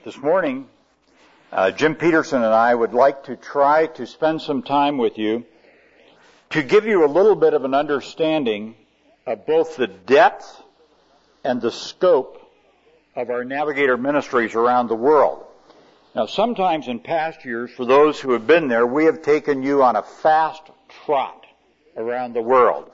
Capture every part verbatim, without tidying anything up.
This morning, uh, Jim Peterson and I would like to try to spend some time with you to give you a little bit of an understanding of both the depth and the scope of our Navigator ministries around the world. Now, sometimes in past years, for those who have been there, we have taken you on a fast trot around the world.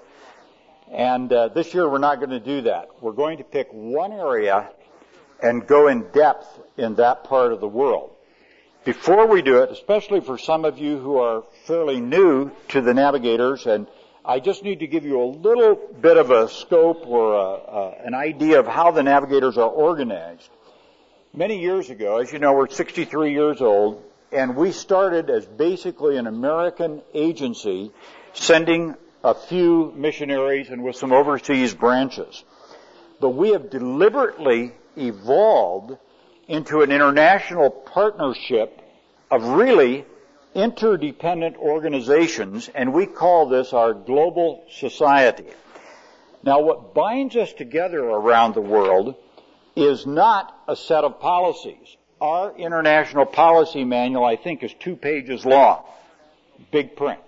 And uh, this year we're not going to do that. We're going to pick one area and go in depth in that part of the world. Before we do it, especially for some of you who are fairly new to the Navigators, and I just need to give you a little bit of a scope or a, a, an idea of how the Navigators are organized. Many years ago, as you know, we're sixty-three years old, and we started as basically an American agency sending a few missionaries and with some overseas branches. But we have deliberately evolved into an international partnership of really interdependent organizations, and we call this our global society. Now, what binds us together around the world is not a set of policies. Our international policy manual, I think, is two pages long, big print.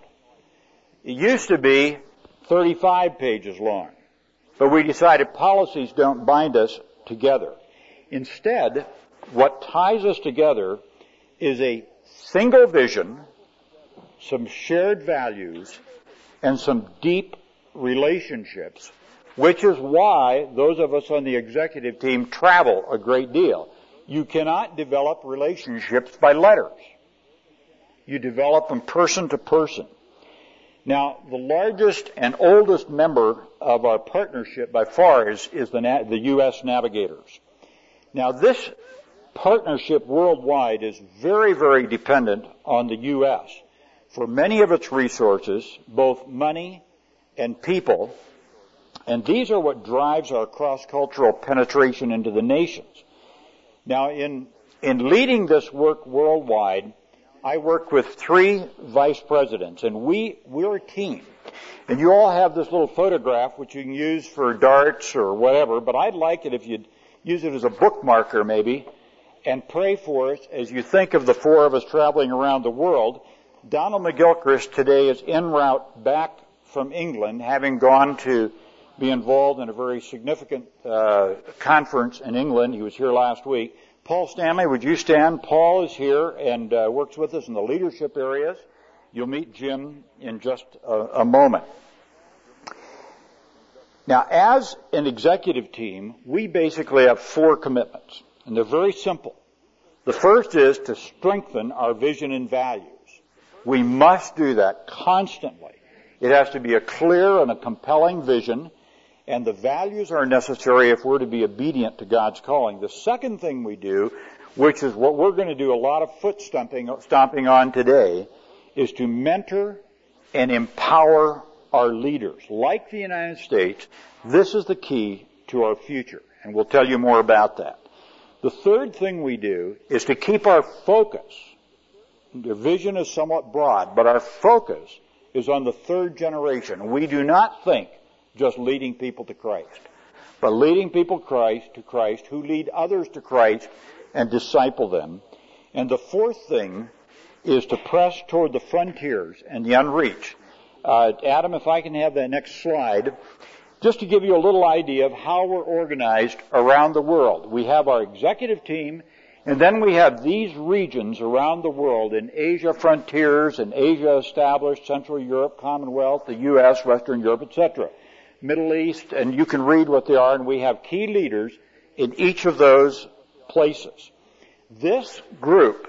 It used to be thirty-five pages long, but we decided policies don't bind us together. Instead, what ties us together is a single vision, some shared values, and some deep relationships, which is why those of us on the executive team travel a great deal. You cannot develop relationships by letters. You develop them person to person. Now, the largest and oldest member of our partnership by far is, is the, the U S Navigators. Now, this partnership worldwide is very, very dependent on the U S for many of its resources, both money and people, and these are what drives our cross-cultural penetration into the nations. Now, in, in leading this work worldwide, I work with three vice presidents, and we, we're a team. And you all have this little photograph, which you can use for darts or whatever, but I'd like it if you'd use it as a bookmarker maybe, and pray for us as you think of the four of us traveling around the world. Donald McGilchrist today is en route back from England, having gone to be involved in a very significant uh, conference in England. He was here last week. Paul Stanley, would you stand? Paul is here and uh, works with us in the leadership areas. You'll meet Jim in just a, a moment. Now, as an executive team, we basically have four commitments, and they're very simple. The first is to strengthen our vision and values. We must do that constantly. It has to be a clear and a compelling vision, and the values are necessary if we're to be obedient to God's calling. The second thing we do, which is what we're going to do a lot of foot stomping, stomping on today, is to mentor and empower our leaders. Like the United States, this is the key to our future, and we'll tell you more about that. The third thing we do is to keep our focus. The vision is somewhat broad, but our focus is on the third generation. We do not think just leading people to Christ, but leading people Christ to Christ who lead others to Christ and disciple them. And the fourth thing is to press toward the frontiers and the unreached. Uh, Adam, if I can have that next slide, just to give you a little idea of how we're organized around the world. We have our executive team, and then we have these regions around the world in Asia frontiers and Asia established, Central Europe, Commonwealth, the U S, Western Europe, et cetera. Middle East, and you can read what they are, and we have key leaders in each of those places. This group,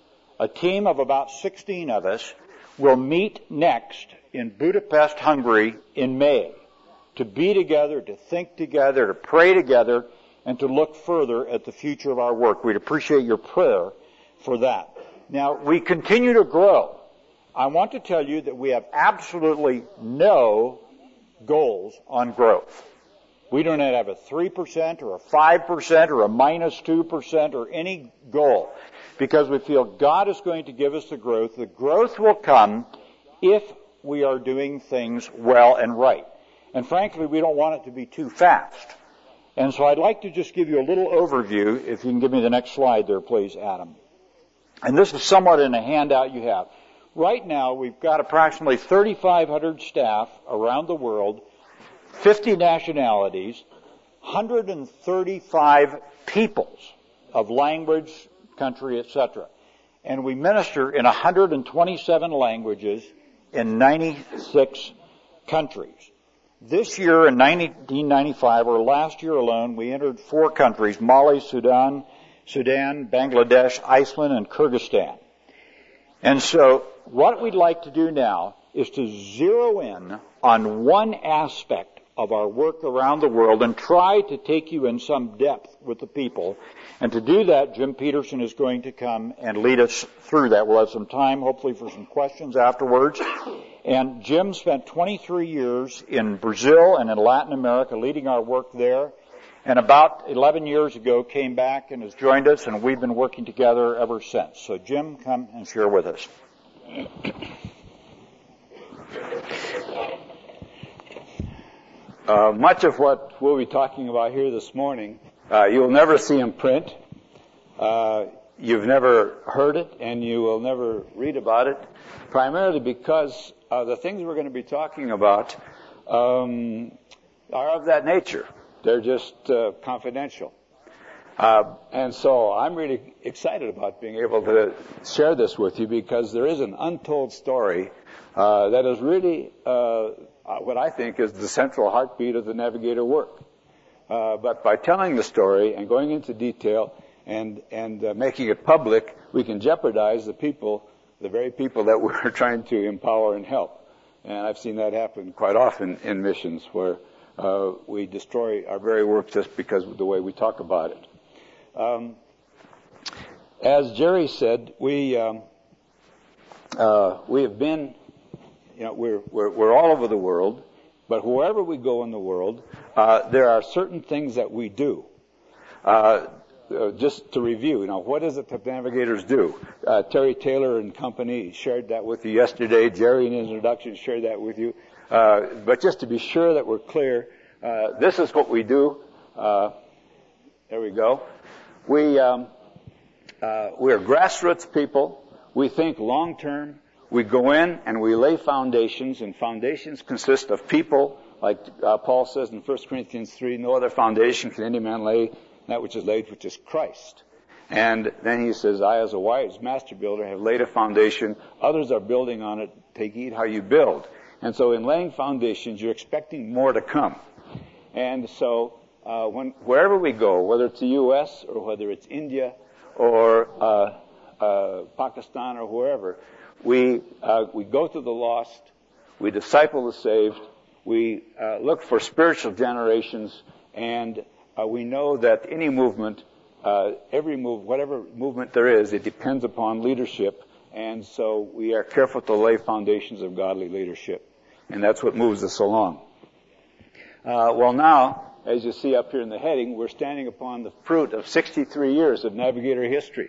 a team of about sixteen of us, will meet next in Budapest, Hungary in May to be together, to think together, to pray together, and to look further at the future of our work. We'd appreciate your prayer for that. Now, we continue to grow. I want to tell you that we have absolutely no goals on growth. We do not have a three percent or a five percent or a minus two percent or any goal, because we feel God is going to give us the growth. The growth will come if we are doing things well and right. And frankly, we don't want it to be too fast. And so I'd like to just give you a little overview, if you can give me the next slide there, please, Adam. And this is somewhat in a handout you have. Right now, we've got approximately thirty-five hundred staff around the world, fifty nationalities, one hundred thirty-five peoples of language, country, et cetera. And we minister in one hundred twenty-seven languages in ninety-six countries. This year in nineteen ninety-five, or last year alone, we entered four countries: Mali, Sudan, Sudan, Bangladesh, Iceland, and Kyrgyzstan. And so what we'd like to do now is to zero in on one aspect of our work around the world and try to take you in some depth with the people. And to do that, Jim Peterson is going to come and lead us through that. We'll have some time, hopefully, for some questions afterwards. And Jim spent twenty-three years in Brazil and in Latin America leading our work there. And about eleven years ago came back and has joined us, and we've been working together ever since. So Jim, come and share with us. Uh, much of what we'll be talking about here this morning, uh, you'll never see in print. Uh, you've never heard it, and you will never read about it, primarily because uh, the things we're going to be talking about um, are of that nature. They're just uh, confidential. Uh, and so I'm really excited about being able to share this with you, because there is an untold story uh, that is really uh, what I think is the central heartbeat of the Navigator work. Uh, but by telling the story and going into detail and, and uh, making it public, we can jeopardize the people, the very people that we're trying to empower and help. And I've seen that happen quite often in missions, where Uh, we destroy our very work just because of the way we talk about it. Um, as Jerry said, we um, uh, we have been, you know, we're, we're we're all over the world, but wherever we go in the world, uh, there are certain things that we do. Uh, uh, just to review, you know, what is it that navigators do? Uh, Terry Taylor and company shared that with you yesterday. Jerry, in his introduction, shared that with you. Uh, but just to be sure that we're clear, uh, this is what we do. Uh, there we go. We, um, uh, we're grassroots people. We think long term. We go in and we lay foundations, and foundations consist of people, like uh, Paul says in First Corinthians three, no other foundation can any man lay, that which is laid, which is Christ. And then he says, I, as a wise master builder, have laid a foundation. Others are building on it. Take heed how you build. And so in laying foundations, you're expecting more to come. And so uh, when, wherever we go, whether it's the U S or whether it's India or uh, uh, Pakistan or wherever, we uh, we go to the lost, we disciple the saved, we uh, look for spiritual generations, and uh, we know that any movement, uh, every move, whatever movement there is, it depends upon leadership. And so we are careful to lay foundations of godly leadership. And that's what moves us along. Uh, well, now, as you see up here in the heading, we're standing upon the fruit of sixty-three years of Navigator history.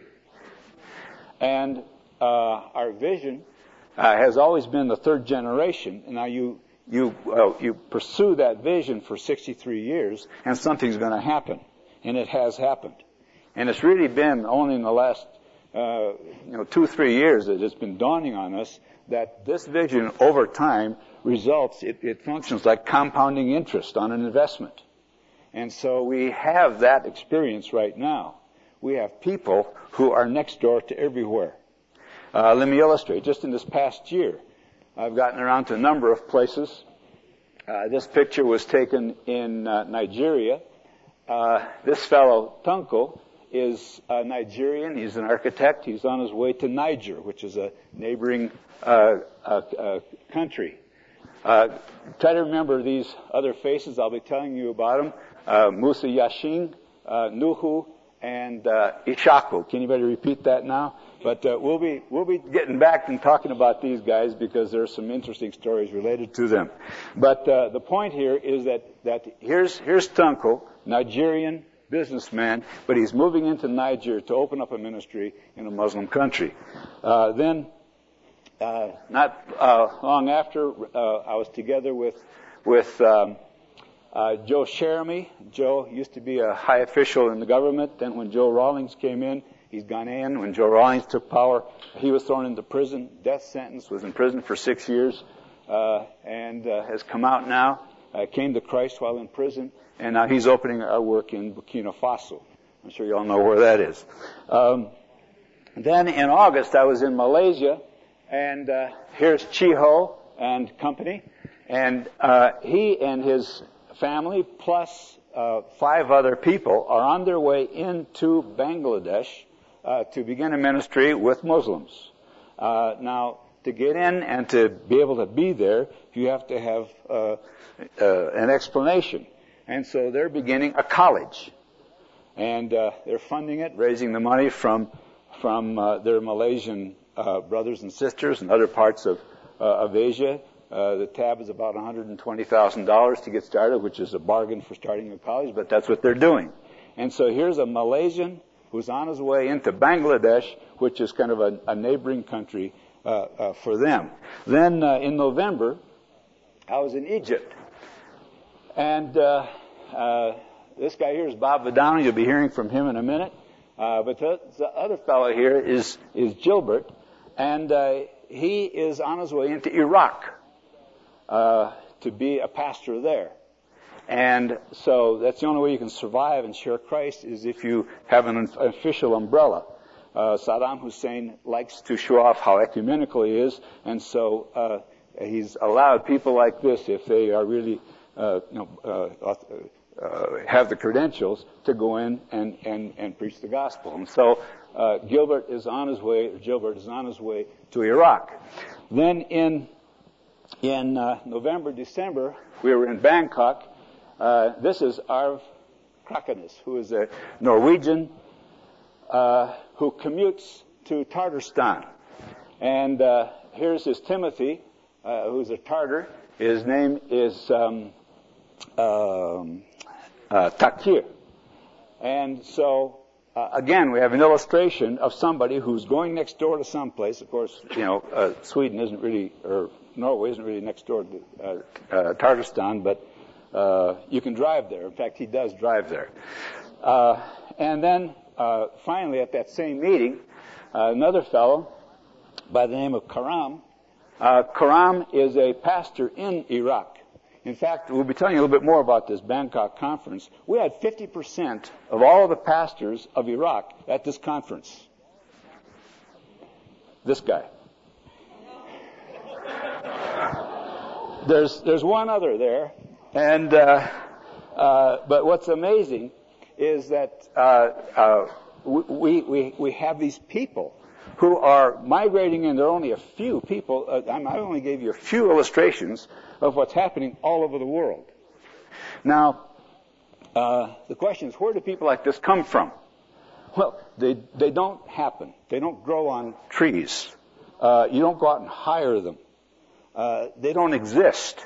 And uh, our vision uh, has always been the third generation. And now you you uh, you pursue that vision for sixty-three years, and something's going to happen. And it has happened. And it's really been only in the last uh, you know two, three years that it's been dawning on us that this vision over time results, it, it functions like compounding interest on an investment. And so we have that experience right now. We have people who are next door to everywhere. Uh, let me illustrate. Just in this past year, I've gotten around to a number of places. Uh, this picture was taken in uh, Nigeria. Uh, this fellow, Tunko, is uh, Nigerian. He's an architect. He's on his way to Niger, which is a neighboring uh, uh, uh, country. Uh, try to remember these other faces. I'll be telling you about them. Uh, Musa Yashin, uh, Nuhu, and uh, Ishaku. Can anybody repeat that now? But uh, we'll be we'll be getting back and talking about these guys because there are some interesting stories related to them. But uh, the point here is that that here's here's Tunko, Nigerian businessman, but he's moving into Niger to open up a ministry in a Muslim country. Uh, then, uh, not uh, long after, uh, I was together with with um, Uh, Joe Sheremy. Joe used to be a high official in the government. Then when Joe Rawlings came in, he's Ghanaian. When Joe Rawlings took power, he was thrown into prison. Death sentence, was in prison for six years, uh, and uh, has come out now. Uh, came to Christ while in prison, and now he's opening our work in Burkina Faso. I'm sure you all know where that is. Um, then in August, I was in Malaysia, and uh, here's Chiho and company, and uh, he and his family plus uh, five other people are on their way into Bangladesh uh, to begin a ministry with Muslims. Uh, now, to get in and to be able to be there, you have to have uh, uh, an explanation. And so they're beginning a college. And uh, they're funding it, raising the money from from uh, their Malaysian uh, brothers and sisters and other parts of uh, of Asia. Uh, the tab is about one hundred twenty thousand dollars to get started, which is a bargain for starting a college, but that's what they're doing. And so here's a Malaysian who's on his way into Bangladesh, which is kind of a, a neighboring country uh, uh, for them. Then uh, in November, I was in Egypt. And uh, uh, this guy here is Bob Vidano. You'll be hearing from him in a minute. Uh, but the, the other fellow here is, is Gilbert, and uh, he is on his way into Iraq uh, to be a pastor there. And so that's the only way you can survive and share Christ is if you have an official umbrella. Uh, Saddam Hussein likes to show off how ecumenical he is, and so uh, he's allowed people like this, if they are really uh, you know, uh, uh, have the credentials, to go in and, and, and preach the gospel. And so uh, Gilbert is on his way, or Gilbert is on his way to Iraq. Then in in uh, November, December, we were in Bangkok. Uh, this is Arv Krakanis, who is a Norwegian uh, who commutes to Tartarstan. And uh, here's his Timothy, uh, who's a Tartar. His name is um, um, uh, Takir. And so, uh, again, we have an illustration of somebody who's going next door to someplace. Of course, you know, uh, Sweden isn't really, or Norway isn't really next door to uh, uh, Tartarstan, but Uh, you can drive there. In fact, he does drive there. Uh, and then, uh, finally, at that same meeting, uh, another fellow by the name of Karam. Uh, Karam is a pastor in Iraq. In fact, we'll be telling you a little bit more about this Bangkok conference. We had fifty percent of all of the pastors of Iraq at this conference. This guy. There's, there's one other there. And, uh, uh, but what's amazing is that, uh, uh, we, we, we have these people who are migrating in. There are only a few people, uh, I only gave you a few illustrations of what's happening all over the world. Now, uh, the question is, where do people like this come from? Well, they, they don't happen. They don't grow on trees. Uh, you don't go out and hire them. Uh, they don't exist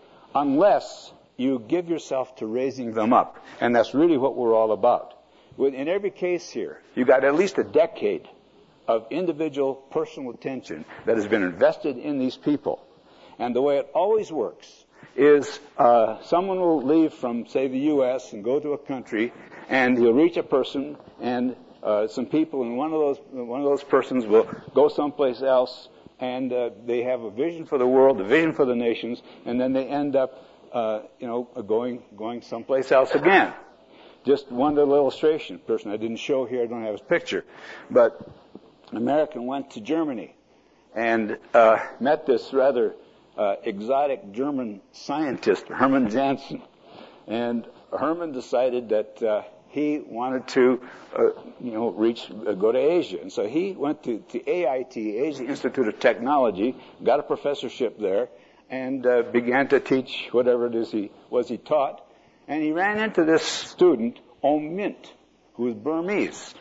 unless you give yourself to raising them up. And that's really what we're all about. In every case here, you've got at least a decade of individual personal attention that has been invested in these people. And the way it always works is uh, someone will leave from, say, the U S and go to a country, and he'll reach a person, and uh, some people, and one of those one of those persons will go someplace else, and uh, they have a vision for the world, a vision for the nations, and then they end up, uh, you know, going going someplace else again. Just one little illustration. Person I didn't show here, I don't have his picture, but an American went to Germany and uh, met this rather uh, exotic German scientist, Hermann Janssen, and Hermann decided that uh, he wanted to, uh, you know, reach, uh, go to Asia. And so he went to, to A I T, Asia Institute of Technology, got a professorship there, and uh, began to teach whatever it is he was he taught. And he ran into this student, Om Mint, who was Burmese.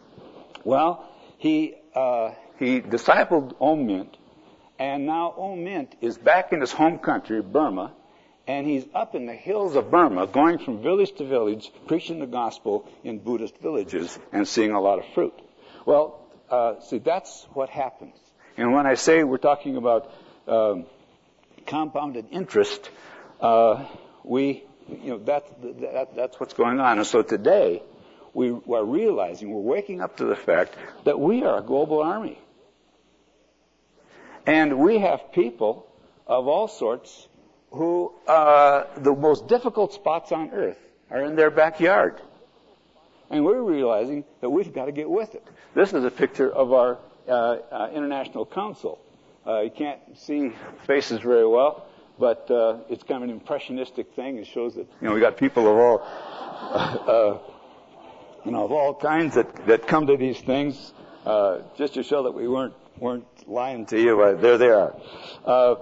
Well, he uh, he discipled Om Mint, and now Om Mint is back in his home country, Burma, and he's up in the hills of Burma, going from village to village, preaching the gospel in Buddhist villages and seeing a lot of fruit. Well, uh, see, that's what happens. And when I say we're talking about um, compounded interest, uh, we You know, that, that, that's what's going on. And so today, we are realizing, we're waking up to the fact that we are a global army. And we have people of all sorts who, uh, the most difficult spots on earth are in their backyard. And we're realizing that we've got to get with it. This is a picture of our uh, uh, International Council. Uh, you can't see faces very well, but uh, it's kind of an impressionistic thing. It shows that, you know, we got people of all, uh, you know, of all kinds that, that come to these things, uh, just to show that we weren't weren't lying to you. Uh, there they are. Uh,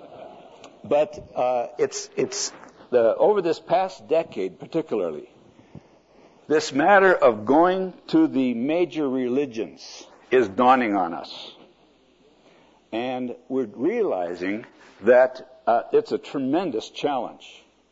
but uh, it's it's the over this past decade, particularly, this matter of going to the major religions is dawning on us. And we're realizing that uh, it's a tremendous challenge.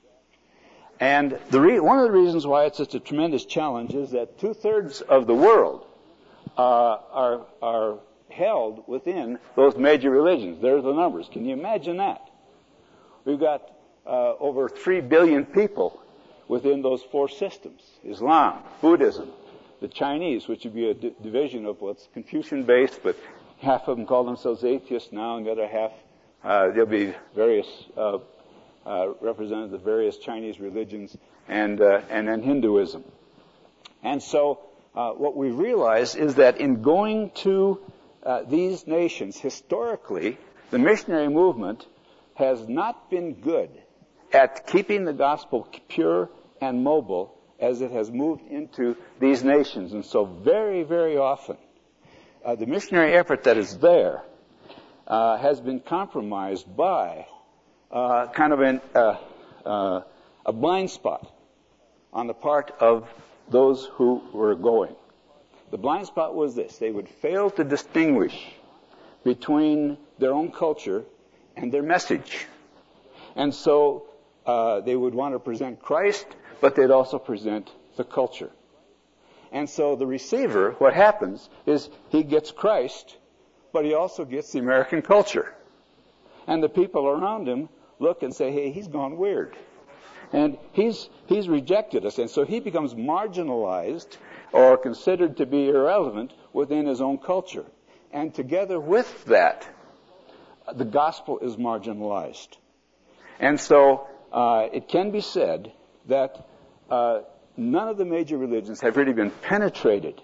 And the re- one of the reasons why it's such a tremendous challenge is that two-thirds of the world uh, are, are held within those major religions. There's the numbers. Can you imagine that? We've got uh, over three billion people within those four systems: Islam, Buddhism, the Chinese, which would be a d- division of what's Confucian-based, but half of them call themselves atheists now, and the other half, uh, there'll be various uh, uh, representatives of various Chinese religions, and uh, and then Hinduism. And so, uh, what we realize is that in going to uh, these nations, historically, the missionary movement has not been good at keeping the gospel pure and mobile as it has moved into these nations. And so very, very often, uh, the missionary effort that is there uh, has been compromised by uh, kind of an, uh, uh, a blind spot on the part of those who were going. The blind spot was this: they would fail to distinguish between their own culture and their message. And so uh, they would want to present Christ, but they'd also present the culture. And so the receiver, what happens is he gets Christ, but he also gets the American culture. And the people around him look and say, hey, he's gone weird. And he's he's rejected us. And so he becomes marginalized or considered to be irrelevant within his own culture. And together with that, the gospel is marginalized. And so uh, it can be said that uh, none of the major religions have really been penetrated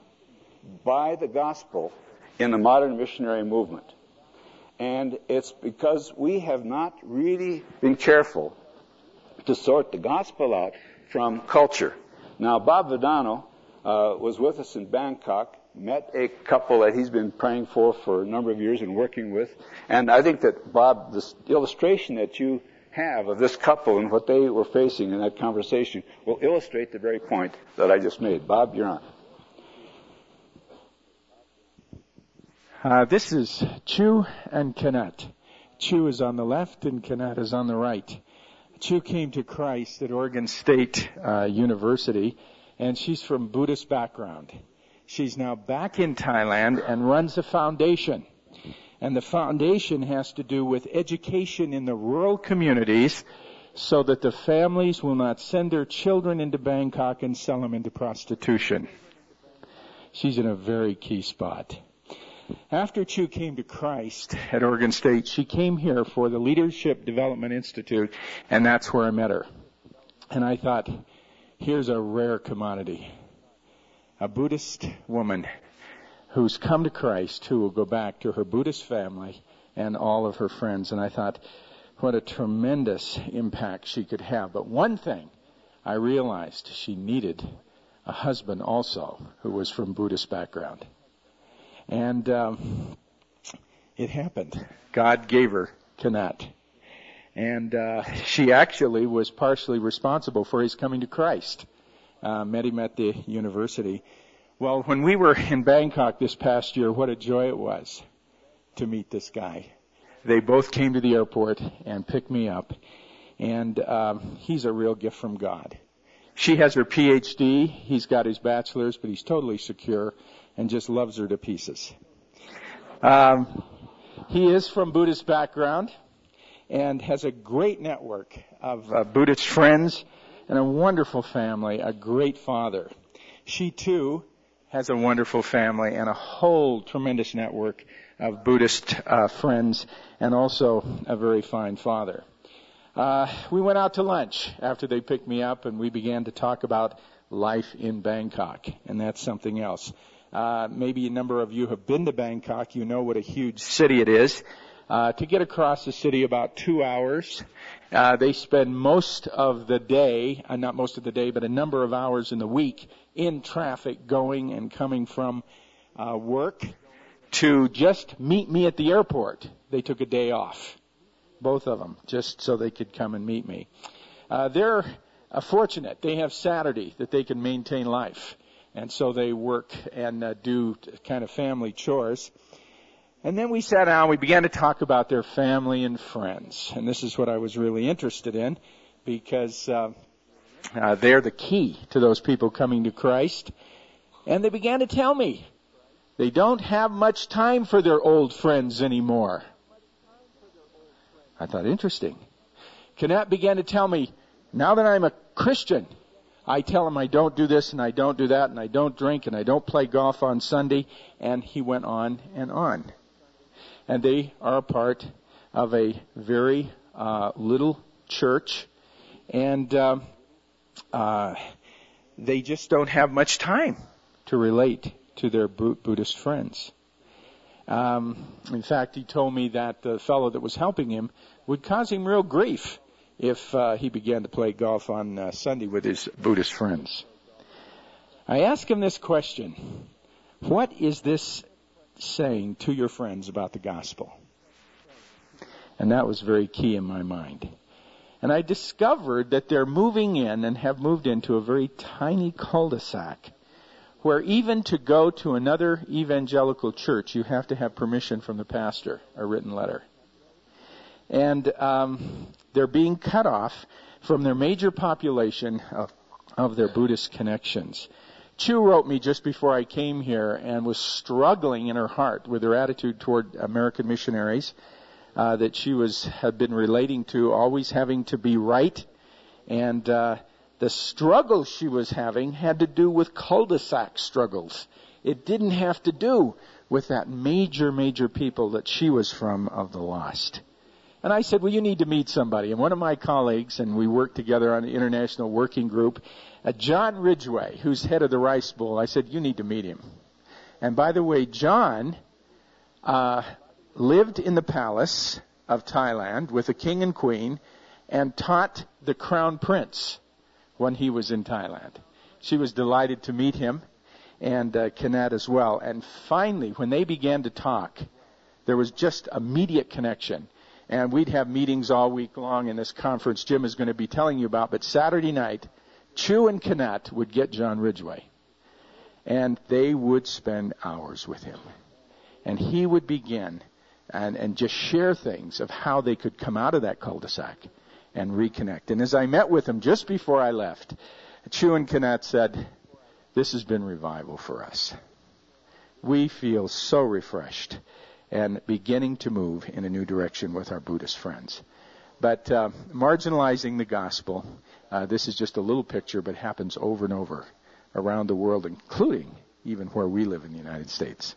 by the gospel in the modern missionary movement. And it's because we have not really been careful to sort the gospel out from culture. Now, Bob Vedano uh, was with us in Bangkok, met a couple that he's been praying for for a number of years and working with. And I think that, Bob, this illustration that you have of this couple and what they were facing in that conversation will illustrate the very point that I just made. Bob, you're on. Uh, this is Chu and Kenneth. Chu is on the left and Kenneth is on the right. Chu came to Christ at Oregon State uh, University, and she's from Buddhist background. She's now back in Thailand and runs a foundation. And the foundation has to do with education in the rural communities so that the families will not send their children into Bangkok and sell them into prostitution. She's in a very key spot. After Chu came to Christ at Oregon State, she came here for the Leadership Development Institute, and that's where I met her. And I thought, here's a rare commodity. A Buddhist woman who's come to Christ, who will go back to her Buddhist family and all of her friends. And I thought, what a tremendous impact she could have. But one thing I realized, she needed a husband also who was from Buddhist background. And um, it happened. God gave her Kenneth. And uh, she actually was partially responsible for his coming to Christ. Uh, met him at the university. Well, when we were in Bangkok this past year, what a joy it was to meet this guy. They both came to the airport and picked me up. And um, he's a real gift from God. She has her P H D. He's got his bachelor's, but he's totally secure and just loves her to pieces. Um, he is from Buddhist background. and has a great network of uh, Buddhist friends and a wonderful family, a great father. She, too, has a wonderful family and a whole tremendous network of Buddhist uh, friends and also a very fine father. Uh, we went out to lunch after they picked me up, and we began to talk about life in Bangkok, and that's something else. Uh, maybe a number of you have been to Bangkok. You know what a huge city it is. Uh, to get across the city, about two hours. Uh, they spend most of the day, uh, not most of the day, but a number of hours in the week in traffic going and coming from uh, work to just meet me at the airport. They took a day off, both of them, just so they could come and meet me. Uh, they're uh, fortunate. They have Saturday that they can maintain life. And so they work and uh, do kind of family chores. And then we sat down, we began to talk about their family and friends. And this is what I was really interested in, because uh, uh, they're the key to those people coming to Christ. And they began to tell me they don't have much time for their old friends anymore. I thought, interesting. Kenneth began to tell me, now that I'm a Christian, I tell him I don't do this and I don't do that and I don't drink and I don't play golf on Sunday. And he went on and on. And they are a part of a very uh, little church. And uh, uh, they just don't have much time to relate to their Buddhist friends. Um, in fact, he told me that the fellow that was helping him would cause him real grief if uh, he began to play golf on uh, Sunday with his Buddhist friends. I asked him this question: what is this saying to your friends about the gospel? And that was very key in my mind. And I discovered that they're moving in and have moved into a very tiny cul-de-sac where even to go to another evangelical church, you have to have permission from the pastor, a written letter. And um, they're being cut off from their major population of, of their Buddhist connections. Chu wrote me just before I came here and was struggling in her heart with her attitude toward American missionaries uh, that she was had been relating to, always having to be right. And uh, the struggle she was having had to do with cul-de-sac struggles. It didn't have to do with that major, major people that she was from of the lost. And I said, well, you need to meet somebody. And one of my colleagues, and we worked together on the International Working Group, uh, John Ridgway, who's head of the Rice Bowl, I said, you need to meet him. And by the way, John uh, lived in the palace of Thailand with the king and queen and taught the crown prince when he was in Thailand. She was delighted to meet him, and uh, Kenneth as well. And finally, when they began to talk, there was just immediate connection. And we'd have meetings all week long in this conference Jim is going to be telling you about. But Saturday night, Chu and Kenneth would get John Ridgway. And they would spend hours with him. And he would begin and, and just share things of how they could come out of that cul-de-sac and reconnect. And as I met with him just before I left, Chu and Kenneth said, this has been revival for us. We feel so refreshed and beginning to move in a new direction with our Buddhist friends. But uh, marginalizing the gospel, uh, this is just a little picture, but happens over and over around the world, including even where we live in the United States.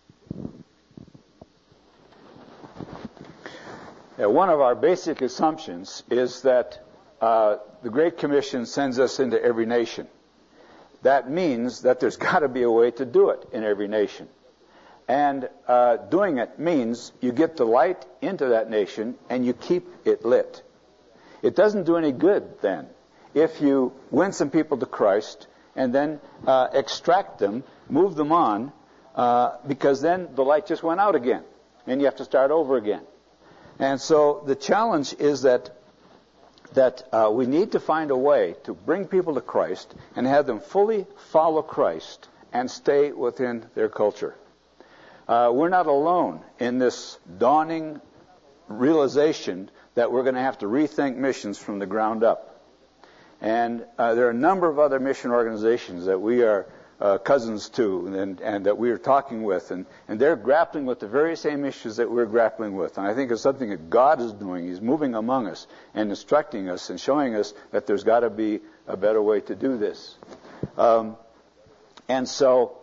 Yeah, one of our basic assumptions is that uh, the Great Commission sends us into every nation. That means that there's got to be a way to do it in every nation. And uh, doing it means you get the light into that nation and you keep it lit. It doesn't do any good then if you win some people to Christ and then uh, extract them, move them on, uh, because then the light just went out again and you have to start over again. And so the challenge is that that uh, we need to find a way to bring people to Christ and have them fully follow Christ and stay within their culture. Uh, we're not alone in this dawning realization that we're going to have to rethink missions from the ground up. And uh, there are a number of other mission organizations that we are uh, cousins to, and, and that we are talking with, and, and they're grappling with the very same issues that we're grappling with. And I think it's something that God is doing. He's moving among us and instructing us and showing us that there's got to be a better way to do this. Um, and so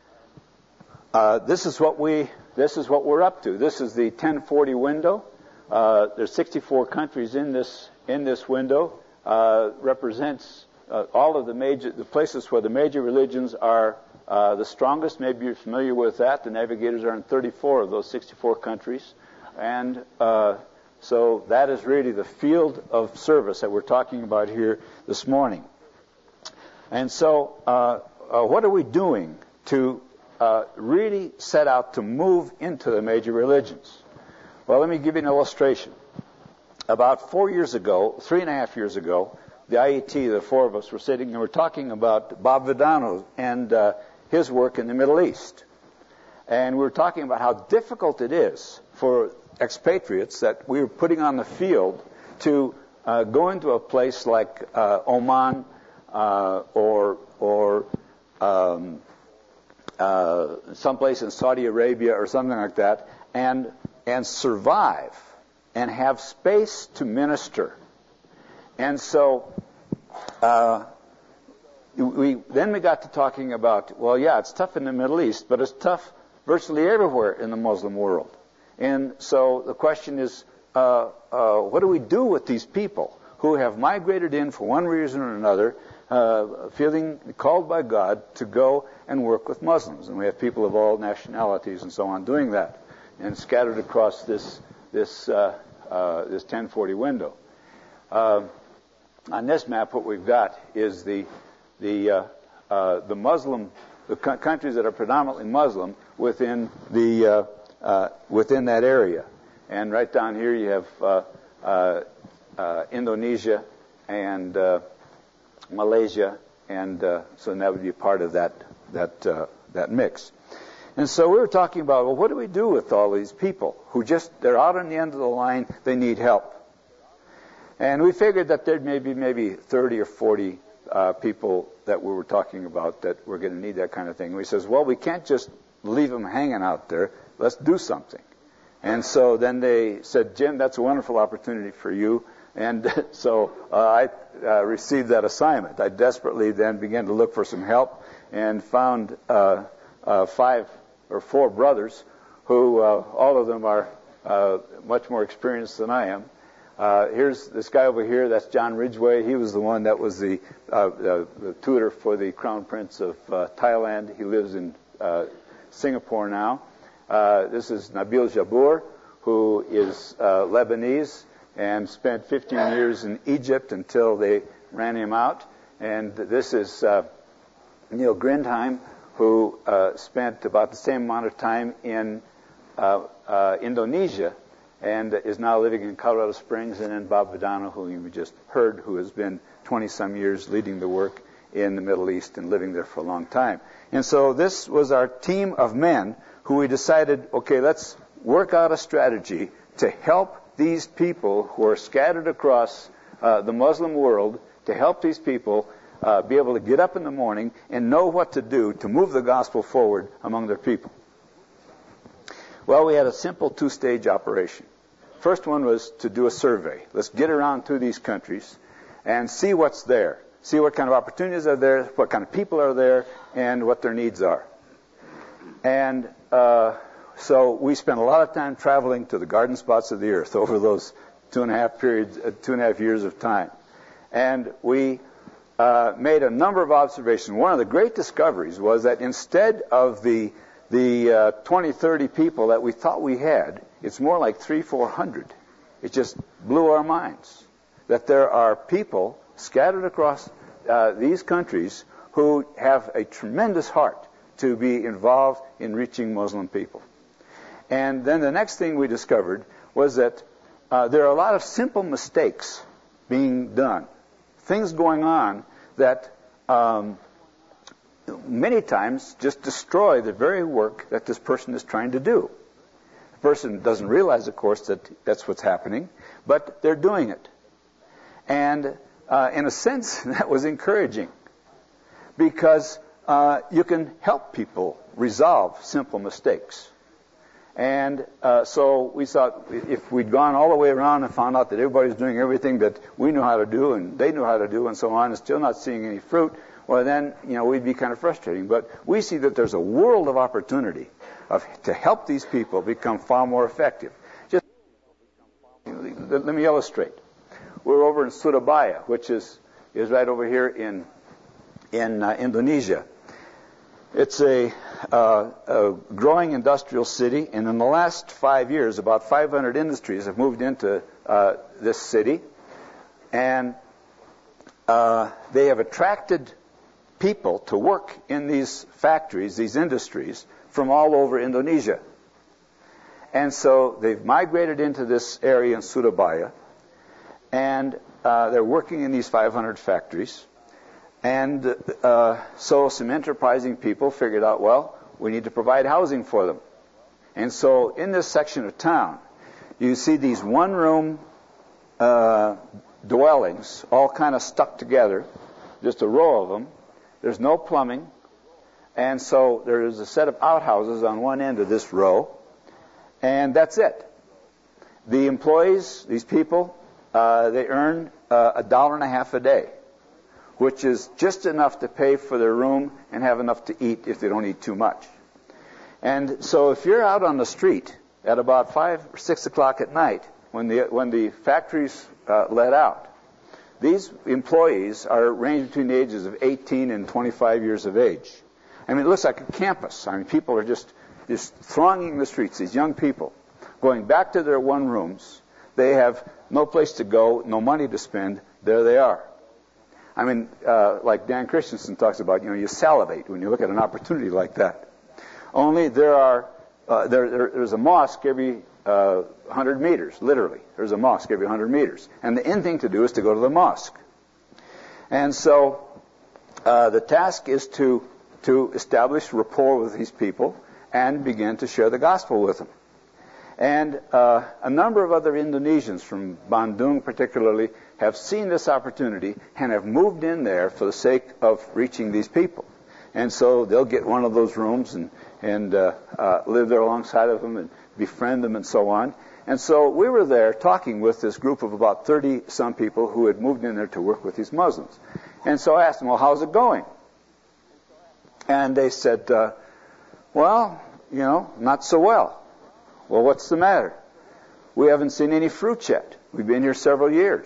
uh, this is what we this is what we're up to. This is the ten forty window. Uh, there's sixty-four countries in this in this window. Uh, represents uh, all of the major the places where the major religions are uh, the strongest. Maybe you're familiar with that. The navigators are in thirty-four of those sixty-four countries, and uh, so that is really the field of service that we're talking about here this morning. And so, uh, uh, what are we doing to uh, really set out to move into the major religions? Well, let me give you an illustration. About four years ago, three and a half years ago, the I E T, the four of us were sitting and we're talking about Bob Vidano and uh, his work in the Middle East. And we were talking about how difficult it is for expatriates that we were putting on the field to uh, go into a place like uh, Oman uh, or or um, uh, someplace in Saudi Arabia or something like that, and and survive and have space to minister. And so uh, we then we got to talking about, well, yeah, it's tough in the Middle East, but it's tough virtually everywhere in the Muslim world. And so the question is, uh, uh, what do we do with these people who have migrated in for one reason or another, uh, feeling called by God to go and work with Muslims? And we have people of all nationalities and so on doing that, and scattered across this this uh, uh, this ten forty window. Uh, on this map, what we've got is the the uh, uh, the Muslim the co- countries that are predominantly Muslim within the uh, uh, within that area. And right down here, you have uh, uh, uh, Indonesia and uh, Malaysia, and uh, so that would be part of that that uh, that mix. And so we were talking about, well, what do we do with all these people who just, they're out on the end of the line, they need help. And we figured that there'd maybe maybe thirty or forty uh, people that we were talking about that were going to need that kind of thing. And we says, well, we can't just leave them hanging out there. Let's do something. And so then they said, Jim, that's a wonderful opportunity for you. And so uh, I uh, received that assignment. I desperately then began to look for some help and found uh, uh, five or four brothers who uh, all of them are uh, much more experienced than I am. Uh, here's this guy over here. That's John Ridgway. He was the one that was the, uh, uh, the tutor for the Crown Prince of uh, Thailand. He lives in uh, Singapore now. Uh, this is Nabil Jabour, who is uh, Lebanese and spent fifteen years in Egypt until they ran him out. And this is uh, Neil Grindheim, who uh, spent about the same amount of time in uh, uh, Indonesia and is now living in Colorado Springs. And then Bob Vidano, who you just heard, who has been twenty-some years leading the work in the Middle East and living there for a long time. And so this was our team of men who we decided, okay, let's work out a strategy to help these people who are scattered across uh, the Muslim world, to help these people uh, be able to get up in the morning and know what to do to move the gospel forward among their people. Well, we had a simple two-stage operation. First one was to do a survey. Let's get around to these countries and see what's there. See what kind of opportunities are there, what kind of people are there, and what their needs are. And uh, so we spent a lot of time traveling to the garden spots of the earth over those two and a half periods, uh, two and a half years of time. And we uh, made a number of observations. One of the great discoveries was that instead of the the uh, twenty, thirty people that we thought we had, it's more like three, four hundred. It just blew our minds that there are people scattered across uh, these countries who have a tremendous heart to be involved in reaching Muslim people. And then the next thing we discovered was that uh, there are a lot of simple mistakes being done, things going on that um, many times just destroy the very work that this person is trying to do. The person doesn't realize, of course, that that's what's happening, but they're doing it. And uh, in a sense, that was encouraging, because uh, you can help people resolve simple mistakes. And uh, so we thought if we'd gone all the way around and found out that everybody's doing everything that we knew how to do and they knew how to do and so on and still not seeing any fruit, well then, you know, we'd be kind of frustrating. But we see that there's a world of opportunity of, to help these people become far more effective. Just let me illustrate. We're over in Surabaya, which is, is right over here in, in uh, Indonesia. It's a, uh, a growing industrial city, and in the last five years, about five hundred industries have moved into uh, this city, and uh, they have attracted people to work in these factories, these industries, from all over Indonesia. And so they've migrated into this area in Surabaya, and uh, they're working in these five hundred factories. And uh, so some enterprising people figured out, well, we need to provide housing for them. And so in this section of town, you see these one-room uh, dwellings all kind of stuck together, just a row of them. There's no plumbing. And so there's a set of outhouses on one end of this row. And that's it. The employees, these people, uh, they earn uh, a dollar and a half a day, which is just enough to pay for their room and have enough to eat if they don't eat too much. And so if you're out on the street at about five or six o'clock at night when the when the factories uh, let out, these employees are ranged between the ages of eighteen and twenty-five years of age. I mean, it looks like a campus. I mean, people are just just thronging the streets. These young people going back to their one rooms. They have no place to go, no money to spend. There they are. I mean, uh, like Dan Christensen talks about, you know, you salivate when you look at an opportunity like that. Only there are, uh, there, there, there's a mosque every uh, one hundred meters, literally. There's a mosque every one hundred meters. And the end thing to do is to go to the mosque. And so uh, the task is to, to establish rapport with these people and begin to share the gospel with them. And uh, a number of other Indonesians, from Bandung particularly, have seen this opportunity and have moved in there for the sake of reaching these people. And so they'll get one of those rooms and, and uh, uh, live there alongside of them and befriend them and so on. And so we were there talking with this group of about thirty-some people who had moved in there to work with these Muslims. And so I asked them, well, how's it going? And they said, uh, well, you know, not so well. Well, what's the matter? We haven't seen any fruit yet. We've been here several years.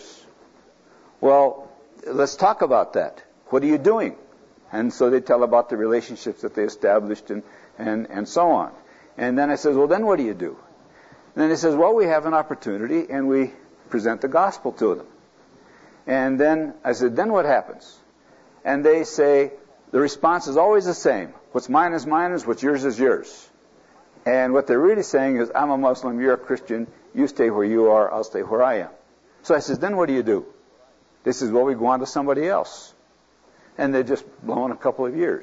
Well, let's talk about that. What are you doing? And so they tell about the relationships that they established and, and, and so on. And then I says, well, then what do you do? And then he says, well, we have an opportunity and we present the gospel to them. And then I said, then what happens? And they say, the response is always the same. What's mine is mine, is what's yours is yours. And what they're really saying is, I'm a Muslim, you're a Christian, you stay where you are, I'll stay where I am. So I says, then what do you do? They says, well, we go on to somebody else. And they're just blowing a couple of years.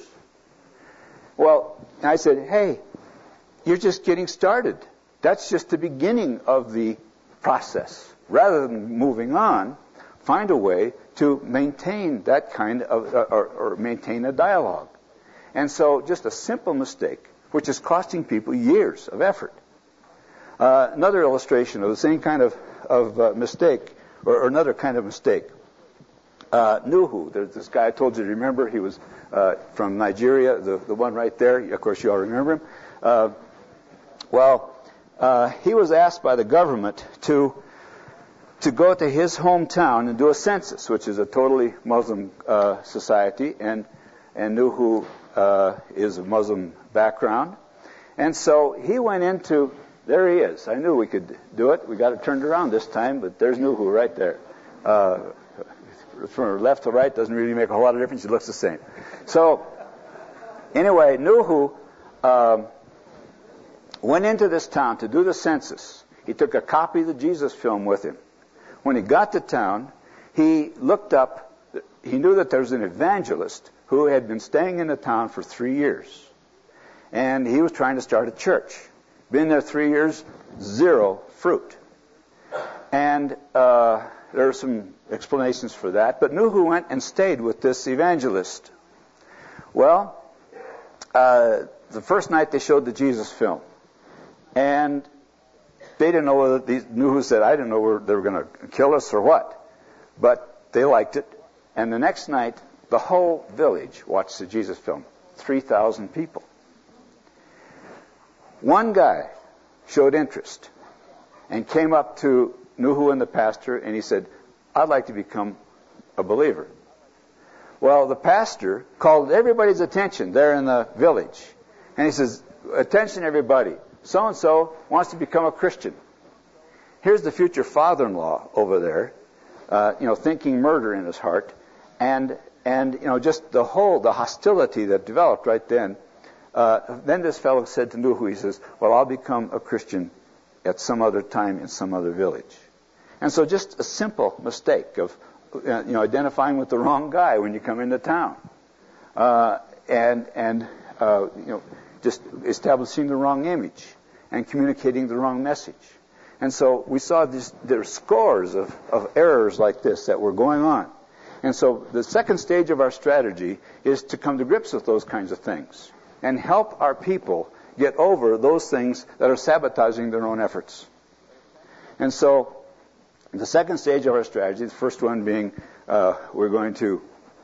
Well, I said, hey, you're just getting started. That's just the beginning of the process. Rather than moving on, find a way to maintain that kind of, or, or maintain a dialogue. And so just a simple mistake, which is costing people years of effort. Uh, another illustration of the same kind of, of uh, mistake, or, or another kind of mistake. Uh, Nuhu, there's this guy I told you to remember. He was uh, from Nigeria, the, the one right there. Of course, you all remember him. Uh, well, uh, he was asked by the government to to go to his hometown and do a census, which is a totally Muslim uh, society, and and Nuhu uh, is a Muslim background. And so he went into, there he is. I knew we could do it. We got it turned around this time, but there's Nuhu right there. Uh, from left to right doesn't really make a whole lot of difference. He looks the same. So anyway, Nuhu um, went into this town to do the census. He took a copy of the Jesus film with him. When he got to town, he looked up, he knew that there was an evangelist who had been staying in the town for three years. And he was trying to start a church. Been there three years, zero fruit. And uh, there are some explanations for that. But Nuhu went and stayed with this evangelist. Well, uh, the first night they showed the Jesus film. And they didn't know whether these knew who said, I didn't know whether they were going to kill us or what. But they liked it. And the next night, the whole village watched the Jesus film. three thousand people. One guy showed interest and came up to Nuhu and the pastor, and he said, I'd like to become a believer. Well, the pastor called everybody's attention there in the village. And he says, attention everybody. So-and-so wants to become a Christian. Here's the future father-in-law over there, uh, you know, thinking murder in his heart. And, and, you know, just the whole, the hostility that developed right then. Uh, then this fellow said to Nuhu, he says, well, I'll become a Christian at some other time in some other village. And so just a simple mistake of, uh, you know, identifying with the wrong guy when you come into town. Uh, and, and, uh, you know, just establishing the wrong image and communicating the wrong message. And so we saw this, there are scores of, of errors like this that were going on. And so the second stage of our strategy is to come to grips with those kinds of things and help our people get over those things that are sabotaging their own efforts. And so the second stage of our strategy, the first one being uh, we're going to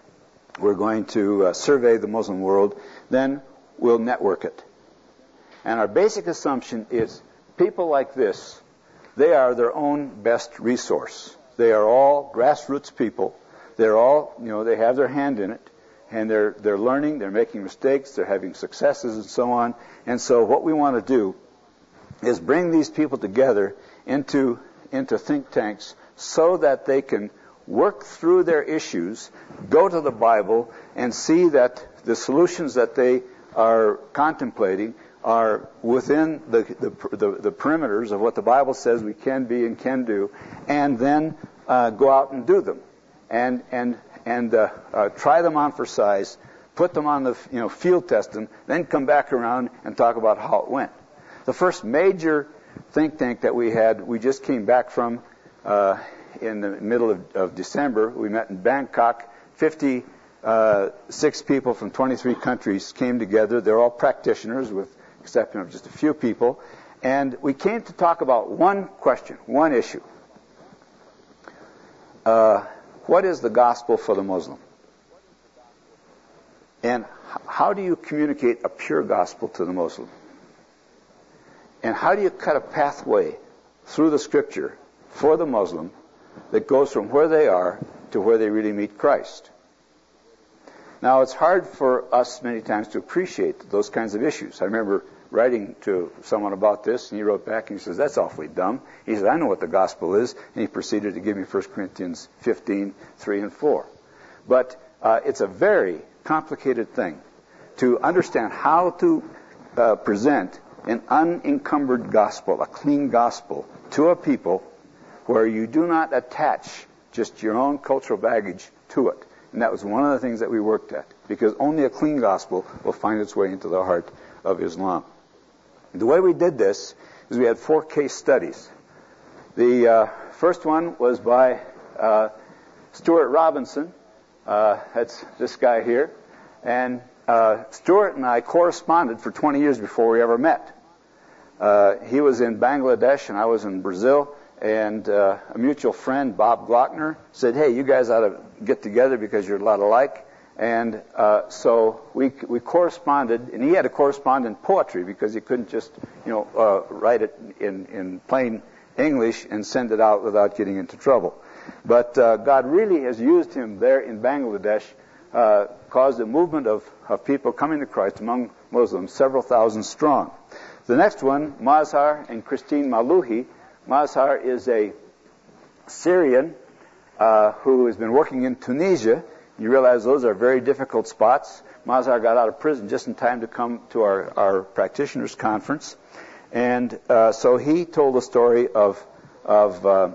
we're going to uh, survey the Muslim world, then we'll network it. And our basic assumption is people like this, they are their own best resource. They are all grassroots people. They're all, you know, they have their hand in it. And they're they're learning, they're making mistakes, they're having successes and so on. And so what we want to do is bring these people together into into think tanks so that they can work through their issues, go to the Bible, and see that the solutions that they are contemplating are within the, the, the, the perimeters of what the Bible says we can be and can do, and then uh, go out and do them, and and and uh, uh, try them on for size, put them on the you know field test them, then come back around and talk about how it went. The first major think tank that we had, we just came back from uh, in the middle of, of December. We met in Bangkok. fifty-six uh, people from twenty-three countries came together. They're all practitioners, with exception of just a few people. And we came to talk about one question, one issue. Uh, what is the gospel for the Muslim? And h- how do you communicate a pure gospel to the Muslim? And how do you cut a pathway through the Scripture for the Muslim that goes from where they are to where they really meet Christ? Now, it's hard for us many times to appreciate those kinds of issues. I remember writing to someone about this, and he wrote back and he says, that's awfully dumb. He said, I know what the gospel is. And he proceeded to give me First Corinthians fifteen, three and four. But uh, it's a very complicated thing to understand how to uh, present an unencumbered gospel, a clean gospel, to a people where you do not attach just your own cultural baggage to it. And that was one of the things that we worked at, because only a clean gospel will find its way into the heart of Islam. The way we did this is we had four case studies. The uh, first one was by uh, Stuart Robinson. Uh, that's this guy here. And uh, Stuart and I corresponded for twenty years before we ever met. Uh, he was in Bangladesh and I was in Brazil. And uh, a mutual friend, Bob Glockner, said, hey, you guys ought to get together because you're a lot alike. And uh, so we we corresponded, and he had to correspond in poetry because he couldn't just, you know, uh, write it in, in plain English and send it out without getting into trouble. But uh, God really has used him there in Bangladesh, uh, caused a movement of, of people coming to Christ among Muslims, several thousand strong. The next one, Mazhar and Christine Malouhi. Mazhar is a Syrian uh, who has been working in Tunisia. You realize those are very difficult spots. Mazhar got out of prison just in time to come to our, our practitioners conference. And uh, so he told the story of, of uh,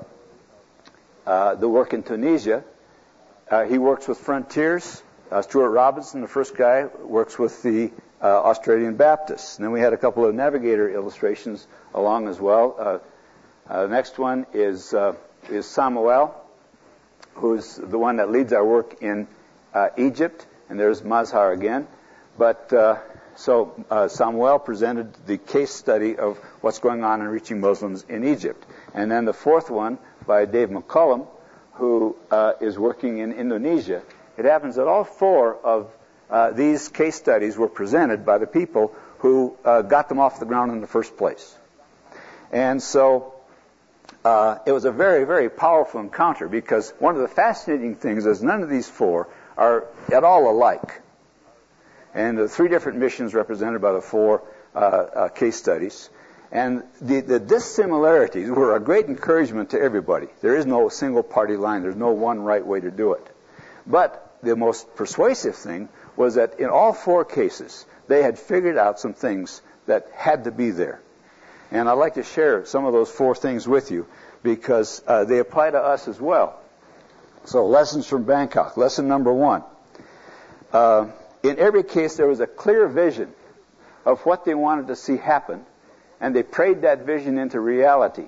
uh, the work in Tunisia. Uh, he works with Frontiers. Uh, Stuart Robinson, the first guy, works with the uh, Australian Baptists. And then we had a couple of Navigator illustrations along as well. Uh, Uh, the next one is uh, is Samuel, who's the one that leads our work in uh, Egypt, and there's Mazhar again. But uh, so uh, Samuel presented the case study of what's going on in reaching Muslims in Egypt. And then the fourth one by Dave McCullum, who uh, is working in Indonesia. It happens that all four of uh, these case studies were presented by the people who uh, got them off the ground in the first place. And so uh, it was a very, very powerful encounter, because one of the fascinating things is none of these four are at all alike. And the three different missions represented by the four uh, uh, case studies. And the, the dissimilarities were a great encouragement to everybody. There is no single party line. There's no one right way to do it. But the most persuasive thing was that in all four cases, they had figured out some things that had to be there. And I'd like to share some of those four things with you, because uh, they apply to us as well. So, lessons from Bangkok. Lesson number one. Uh, in every case, there was a clear vision of what they wanted to see happen, and they prayed that vision into reality.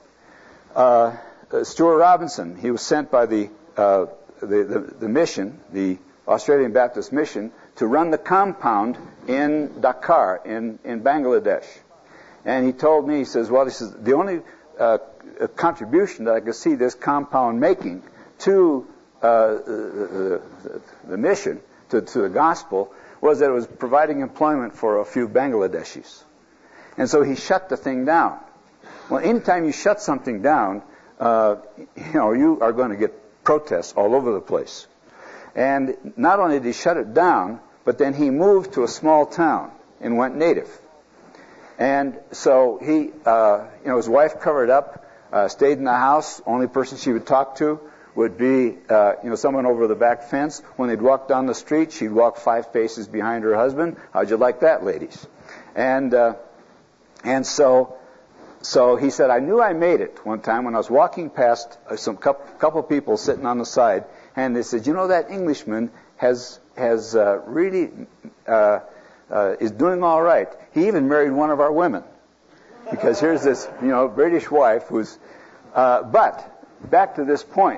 Uh, uh, Stuart Robinson, he was sent by the, uh, the, the the mission, the Australian Baptist Mission, to run the compound in Dhaka, in, in Bangladesh. And he told me, he says, well, this is the only uh, contribution that I could see this compound making to uh, the, the, the mission, to, to the gospel, was that it was providing employment for a few Bangladeshis. And so he shut the thing down. Well, anytime you shut something down, uh, you know, you are going to get protests all over the place. And not only did he shut it down, but then he moved to a small town and went native. And so he, uh, you know, his wife covered up, uh, stayed in the house. Only person she would talk to would be, uh, you know, someone over the back fence. When they'd walk down the street, she'd walk five paces behind her husband. How'd you like that, ladies? And uh, and so, so he said, I knew I made it one time when I was walking past uh, some couple, couple people sitting on the side, and they said, you know, that Englishman has has uh, really. Uh, Uh, is doing all right. He even married one of our women, because here's this, you know, British wife who's. Uh, but back to this point,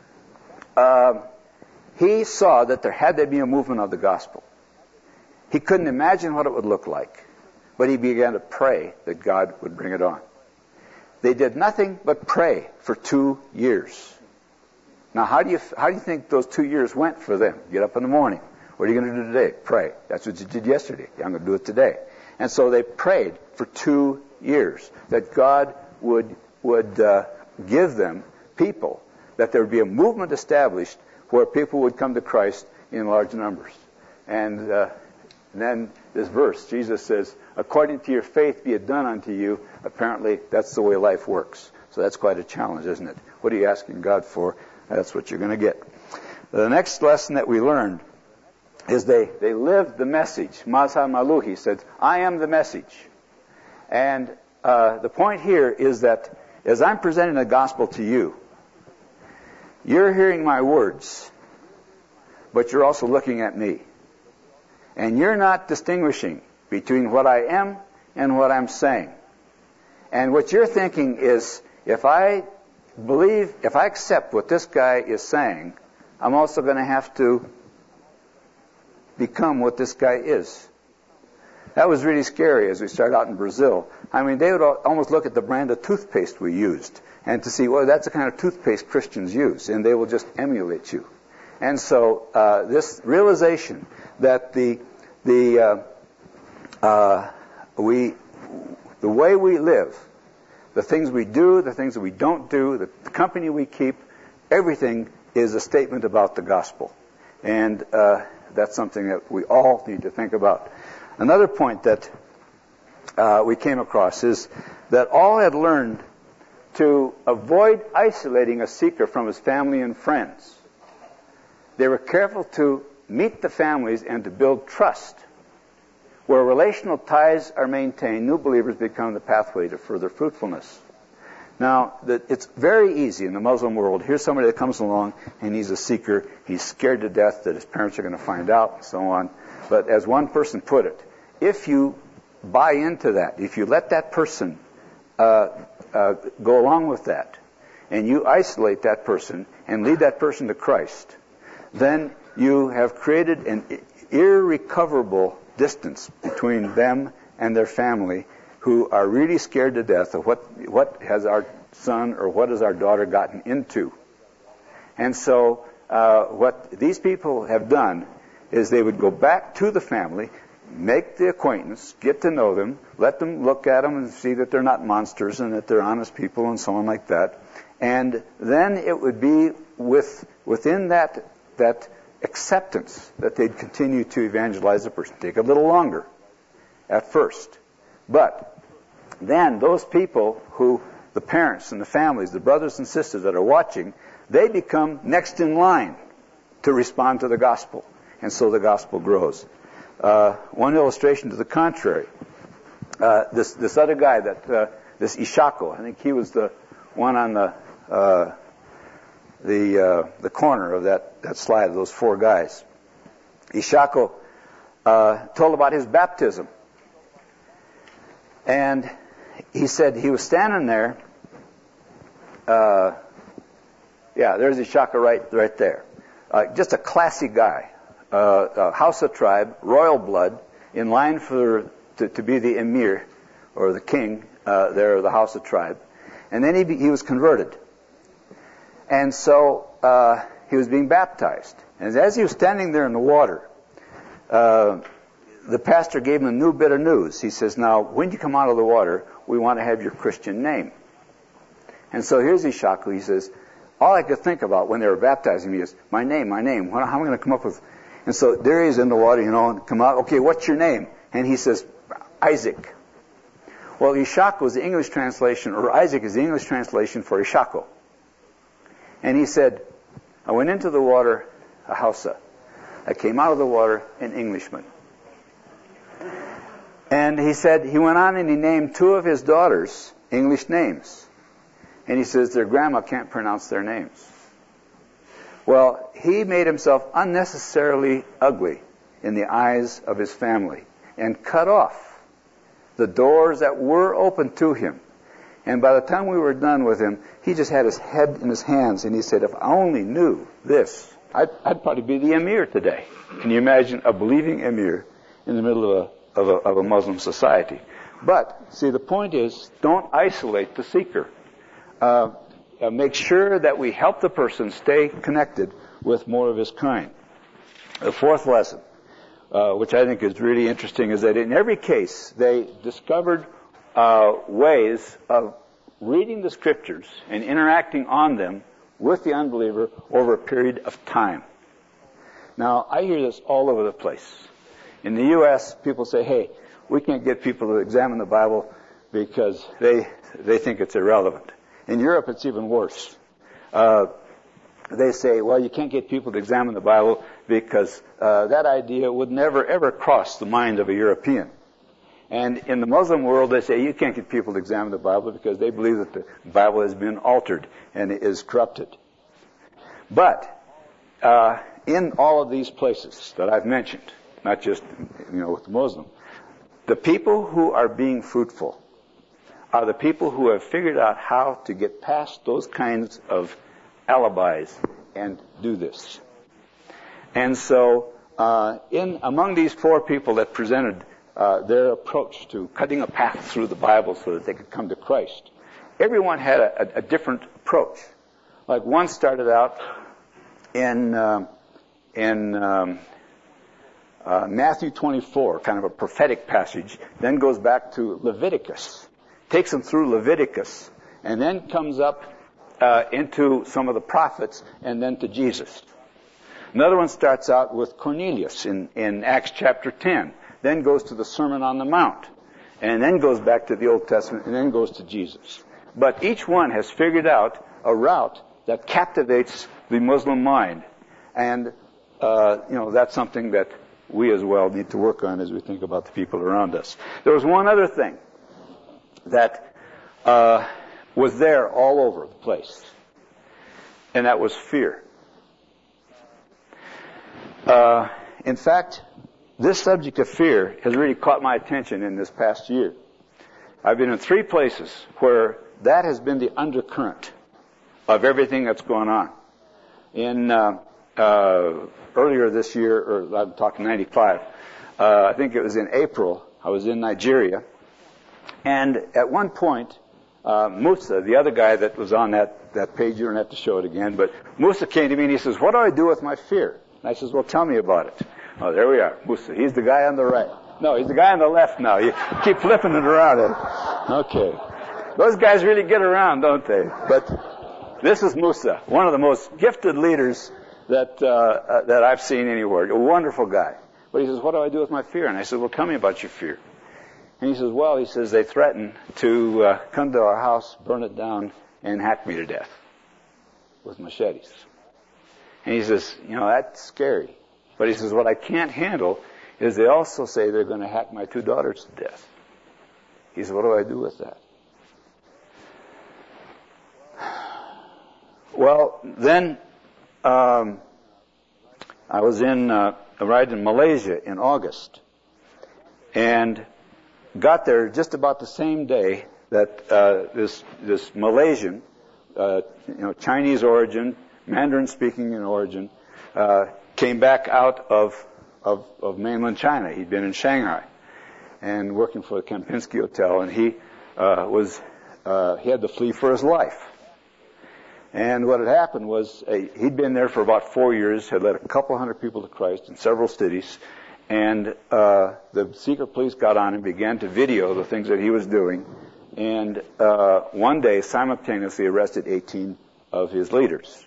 uh, he saw that there had to be a movement of the gospel. He couldn't imagine what it would look like, but he began to pray that God would bring it on. They did nothing but pray for two years. Now, how do you how do you think those two years went for them? Get up in the morning. What are you going to do today? Pray. That's what you did yesterday. I'm going to do it today. And so they prayed for two years that God would would uh, give them people, that there would be a movement established where people would come to Christ in large numbers. And, uh, and then this verse, Jesus says, according to your faith be it done unto you. Apparently, that's the way life works. So that's quite a challenge, isn't it? What are you asking God for? That's what you're going to get. The next lesson that we learned is they, they lived the message. Mazhar Maluhi said, I am the message. And uh, the point here is that as I'm presenting the gospel to you, you're hearing my words, but you're also looking at me. And you're not distinguishing between what I am and what I'm saying. And what you're thinking is, if I believe, if I accept what this guy is saying, I'm also going to have to become what this guy is. That was really scary as we started out in Brazil. I mean, they would almost look at the brand of toothpaste we used and to see, well, that's the kind of toothpaste Christians use, and they will just emulate you. And so uh, this realization that the the uh, uh, we the way we live, the things we do, the things that we don't do, the, the company we keep, everything is a statement about the gospel. And uh, that's something that we all need to think about. Another point that uh, we came across is that all had learned to avoid isolating a seeker from his family and friends. They were careful to meet the families and to build trust. Where relational ties are maintained, new believers become the pathway to further fruitfulness. Now, it's very easy in the Muslim world. Here's somebody that comes along, and he's a seeker. He's scared to death that his parents are going to find out, and so on. But as one person put it, if you buy into that, if you let that person uh, uh, go along with that, and you isolate that person and lead that person to Christ, then you have created an irrecoverable distance between them and their family, who are really scared to death of what what has our son or what has our daughter gotten into. And so uh, what these people have done is they would go back to the family, make the acquaintance, get to know them, let them look at them and see that they're not monsters and that they're honest people and so on like that. And then it would be with within that that acceptance that they'd continue to evangelize the person. Take a little longer at first. But then those people who, the parents and the families, the brothers and sisters that are watching, they become next in line to respond to the gospel. And so the gospel grows. Uh, one illustration to the contrary, uh, this this other guy, that uh, this Ishako, I think he was the one on the uh, the uh, the corner of that, that slide of those four guys. Ishako uh, told about his baptism. And he said he was standing there. Uh, yeah, there's Ishaka right, right there. Uh, just a classy guy, uh, uh, Hausa tribe, royal blood, in line for to, to be the emir or the king uh, there of the Hausa tribe. And then he be, he was converted, and so uh, he was being baptized. And as he was standing there in the water, uh, the pastor gave him a new bit of news. He says, now, when you come out of the water, we want to have your Christian name. And so here's Ishaku. He says, all I could think about when they were baptizing me is, my name, my name. How am I going to come up with... And so there he is in the water, you know, and come out. Okay, what's your name? And he says, Isaac. Well, Ishaku is the English translation, or Isaac is the English translation for Ishaku. And he said, I went into the water, a Hausa. I came out of the water, an Englishman. And he said, he went on and he named two of his daughters English names. And he says their grandma can't pronounce their names. Well, he made himself unnecessarily ugly in the eyes of his family and cut off the doors that were open to him. And by the time we were done with him, he just had his head in his hands and he said, if I only knew this, I'd, I'd probably be the emir today. Can you imagine a believing emir in the middle of a Of a, of a Muslim society? But, see, the point is, don't isolate the seeker. Uh, uh, make sure that we help the person stay connected with more of his kind. The fourth lesson, uh, which I think is really interesting, is that in every case, they discovered uh, ways of reading the scriptures and interacting on them with the unbeliever over a period of time. Now, I hear this all over the place. In the U S, people say, hey, we can't get people to examine the Bible because they they think it's irrelevant. In Europe, it's even worse. Uh, they say, well, you can't get people to examine the Bible because uh, that idea would never, ever cross the mind of a European. And in the Muslim world, they say you can't get people to examine the Bible because they believe that the Bible has been altered and is corrupted. But uh, in all of these places that I've mentioned, not just, you know, with the Muslim, the people who are being fruitful are the people who have figured out how to get past those kinds of alibis and do this. And so, uh, in among these four people that presented uh, their approach to cutting a path through the Bible so that they could come to Christ, everyone had a, a, a different approach. Like one started out in uh, in um, Uh, Matthew twenty-four, kind of a prophetic passage, then goes back to Leviticus, takes them through Leviticus, and then comes up uh, into some of the prophets, and then to Jesus. Another one starts out with Cornelius in, in Acts chapter ten, then goes to the Sermon on the Mount, and then goes back to the Old Testament, and then goes to Jesus. But each one has figured out a route that captivates the Muslim mind, and uh, you know that's something that we as well need to work on as we think about the people around us. There was one other thing that uh, was there all over the place, and that was fear. Uh, in fact, this subject of fear has really caught my attention in this past year. I've been in three places where that has been the undercurrent of everything that's going on. In uh, uh, earlier this year, or I'm talking ninety-five, uh, I think it was in April, I was in Nigeria. And at one point, uh, Musa, the other guy that was on that, that page, you don't have to show it again, but Musa came to me and he says, what do I do with my fear? And I says, well, tell me about it. Oh, there we are, Musa. He's the guy on the right. No, he's the guy on the left now. You keep flipping it around. Okay. Those guys really get around, don't they? But this is Musa, one of the most gifted leaders that uh, uh, that I've seen anywhere. A wonderful guy. But he says, what do I do with my fear? And I said, well, tell me about your fear. And he says, well, he says, they threaten to uh, come to our house, burn it down, and hack me to death with machetes. And he says, you know, that's scary. But he says, what I can't handle is they also say they're going to hack my two daughters to death. He says, what do I do with that? Well, then um, I was in, uh, arrived in Malaysia in August, and got there just about the same day that uh, this this Malaysian, uh, you know, Chinese origin, Mandarin speaking in origin, uh, came back out of, of of mainland China. He'd been in Shanghai and working for the Kempinski Hotel, and he uh, was uh, he had to flee for his life. And what had happened was uh, he'd been there for about four years, had led a couple hundred people to Christ in several cities, and uh, the secret police got on and began to video the things that he was doing, and uh, one day simultaneously arrested eighteen of his leaders.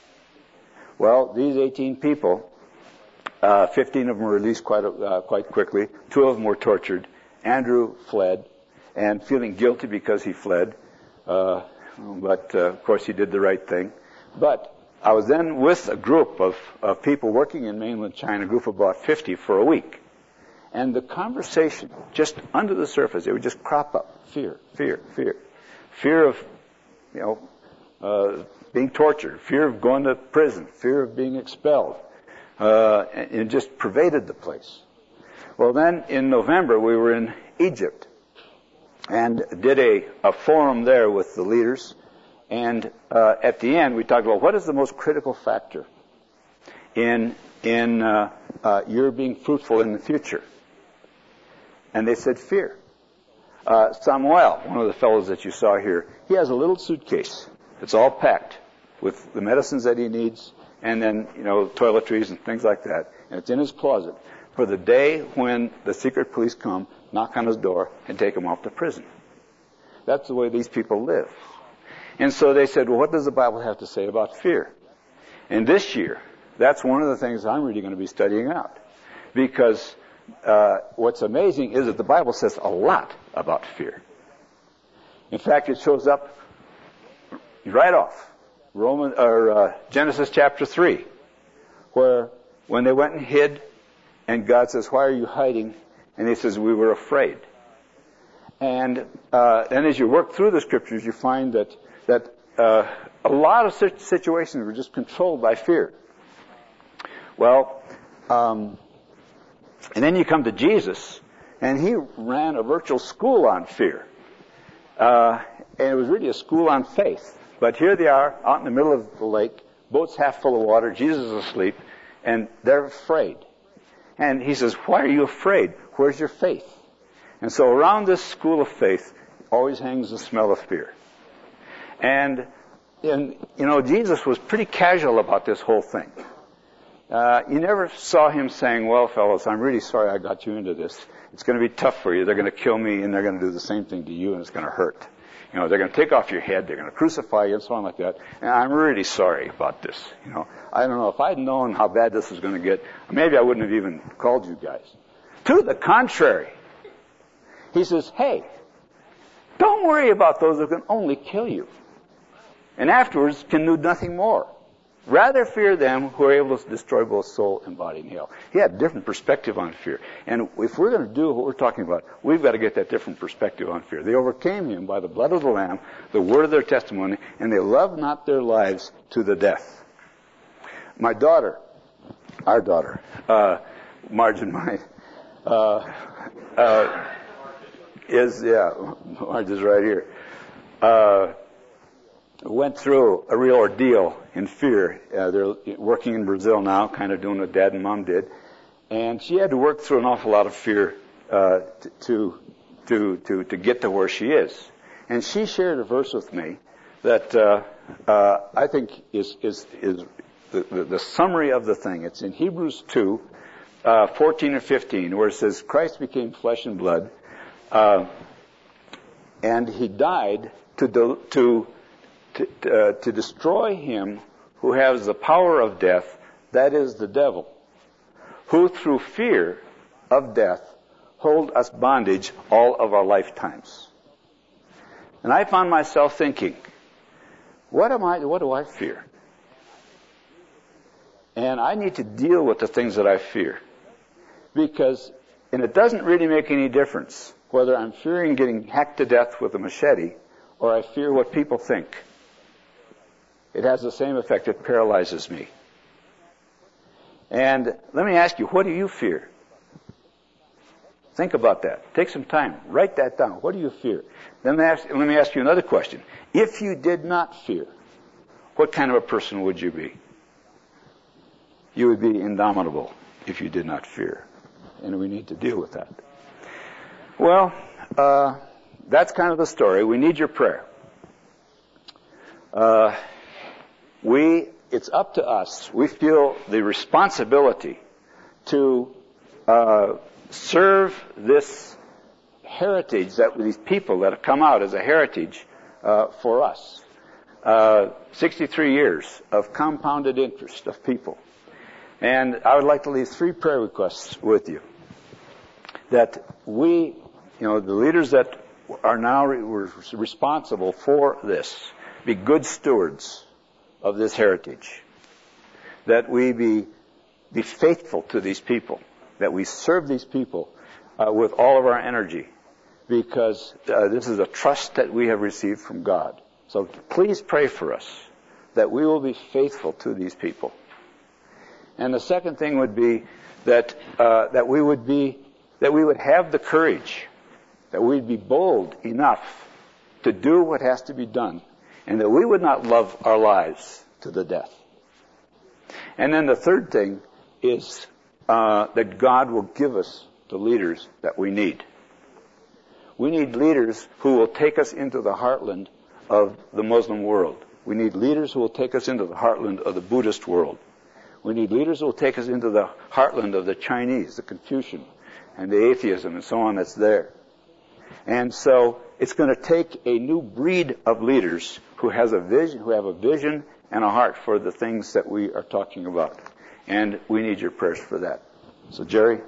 Well, these eighteen people, uh, fifteen of them were released quite uh, quite quickly. Two of them were tortured. Andrew fled, and feeling guilty because he fled. Uh, But, uh, of course, he did the right thing. But I was then with a group of, of people working in mainland China, a group of about fifty for a week. And the conversation, just under the surface, it would just crop up. Fear, fear, fear. Fear of, you know, uh, being tortured. Fear of going to prison. Fear of being expelled. Uh, and it just pervaded the place. Well, then, in November, we were in Egypt. And did a, a forum there with the leaders. And uh, at the end, we talked about what is the most critical factor in in uh, uh, your being fruitful in the future. And they said fear. Uh, Samuel, one of the fellows that you saw here, he has a little suitcase. It's all packed with the medicines that he needs, and then, you know, toiletries and things like that. And it's in his closet for the day when the secret police come, knock on his door, and take him off to prison. That's the way these people live. And so they said, well, what does the Bible have to say about fear? And this year, that's one of the things I'm really going to be studying out. Because uh, what's amazing is that the Bible says a lot about fear. In fact, it shows up right off. Roman, or uh, Genesis chapter three, where when they went and hid, and God says, why are you hiding? And he says, we were afraid. And uh, and as you work through the scriptures, you find that that uh, a lot of such situations were just controlled by fear. Well, um, and then you come to Jesus, and he ran a virtual school on fear. Uh, and it was really a school on faith. But here they are, out in the middle of the lake, boats half full of water, Jesus is asleep, and they're afraid. And he says, why are you afraid? Where's your faith? And so around this school of faith always hangs the smell of fear. And, and you know, Jesus was pretty casual about this whole thing. Uh, you never saw him saying, well, fellows, I'm really sorry I got you into this. It's going to be tough for you. They're going to kill me, and they're going to do the same thing to you, and it's going to hurt. You know, they're going to take off your head, they're going to crucify you, and so on like that. And I'm really sorry about this. You know, I don't know, if I'd known how bad this was going to get, maybe I wouldn't have even called you guys. To the contrary, he says, hey, don't worry about those who can only kill you, and afterwards can do nothing more. Rather fear them who are able to destroy both soul and body in hell. He had a different perspective on fear. And if we're going to do what we're talking about, we've got to get that different perspective on fear. They overcame him by the blood of the Lamb, the word of their testimony, and they loved not their lives to the death. My daughter, our daughter, uh, Marge and mine, uh, uh, is, yeah, Marge is right here, uh, went through a real ordeal in fear. Uh, they're working in Brazil now, kind of doing what Dad and Mom did. And she had to work through an awful lot of fear uh, to, to, to, to get to where she is. And she shared a verse with me that uh, uh, I think is, is, is the, the, the summary of the thing. It's in Hebrews two, uh, fourteen and fifteen, where it says, Christ became flesh and blood, uh, and he died to, do, to, to, uh, to destroy him who has the power of death, that is the devil, who through fear of death hold us bondage all of our lifetimes. And I found myself thinking, what am I, what do I fear? And I need to deal with the things that I fear. Because, and it doesn't really make any difference whether I'm fearing getting hacked to death with a machete or I fear what people think. It has the same effect. It paralyzes me. And let me ask you, what do you fear? Think about that. Take some time. Write that down. What do you fear? Then let me ask, let me ask you another question. If you did not fear, what kind of a person would you be? You would be indomitable if you did not fear. And we need to deal with that. Well, uh, that's kind of the story. We need your prayer. Uh, we, it's up to us. We feel the responsibility to uh, serve this heritage, that these people that have come out as a heritage uh, for us. Uh, sixty-three years of compounded interest of people. And I would like to leave three prayer requests with you. That we, you know, the leaders that are now re- responsible for this, be good stewards of this heritage. That we be, be faithful to these people. That we serve these people uh, with all of our energy. Because uh, this is a trust that we have received from God. So please pray for us that we will be faithful to these people. And the second thing would be that uh, that we would be that we would have the courage, that we'd be bold enough to do what has to be done, and that we would not love our lives to the death. And then the third thing is uh, that God will give us the leaders that we need. We need leaders who will take us into the heartland of the Muslim world. We need leaders who will take us into the heartland of the Buddhist world. We need leaders who will take us into the heartland of the Chinese, the Confucian, and the atheism and so on that's there. And so it's going to take a new breed of leaders who has a vision, who have a vision and a heart for the things that we are talking about. And we need your prayers for that. So Jerry.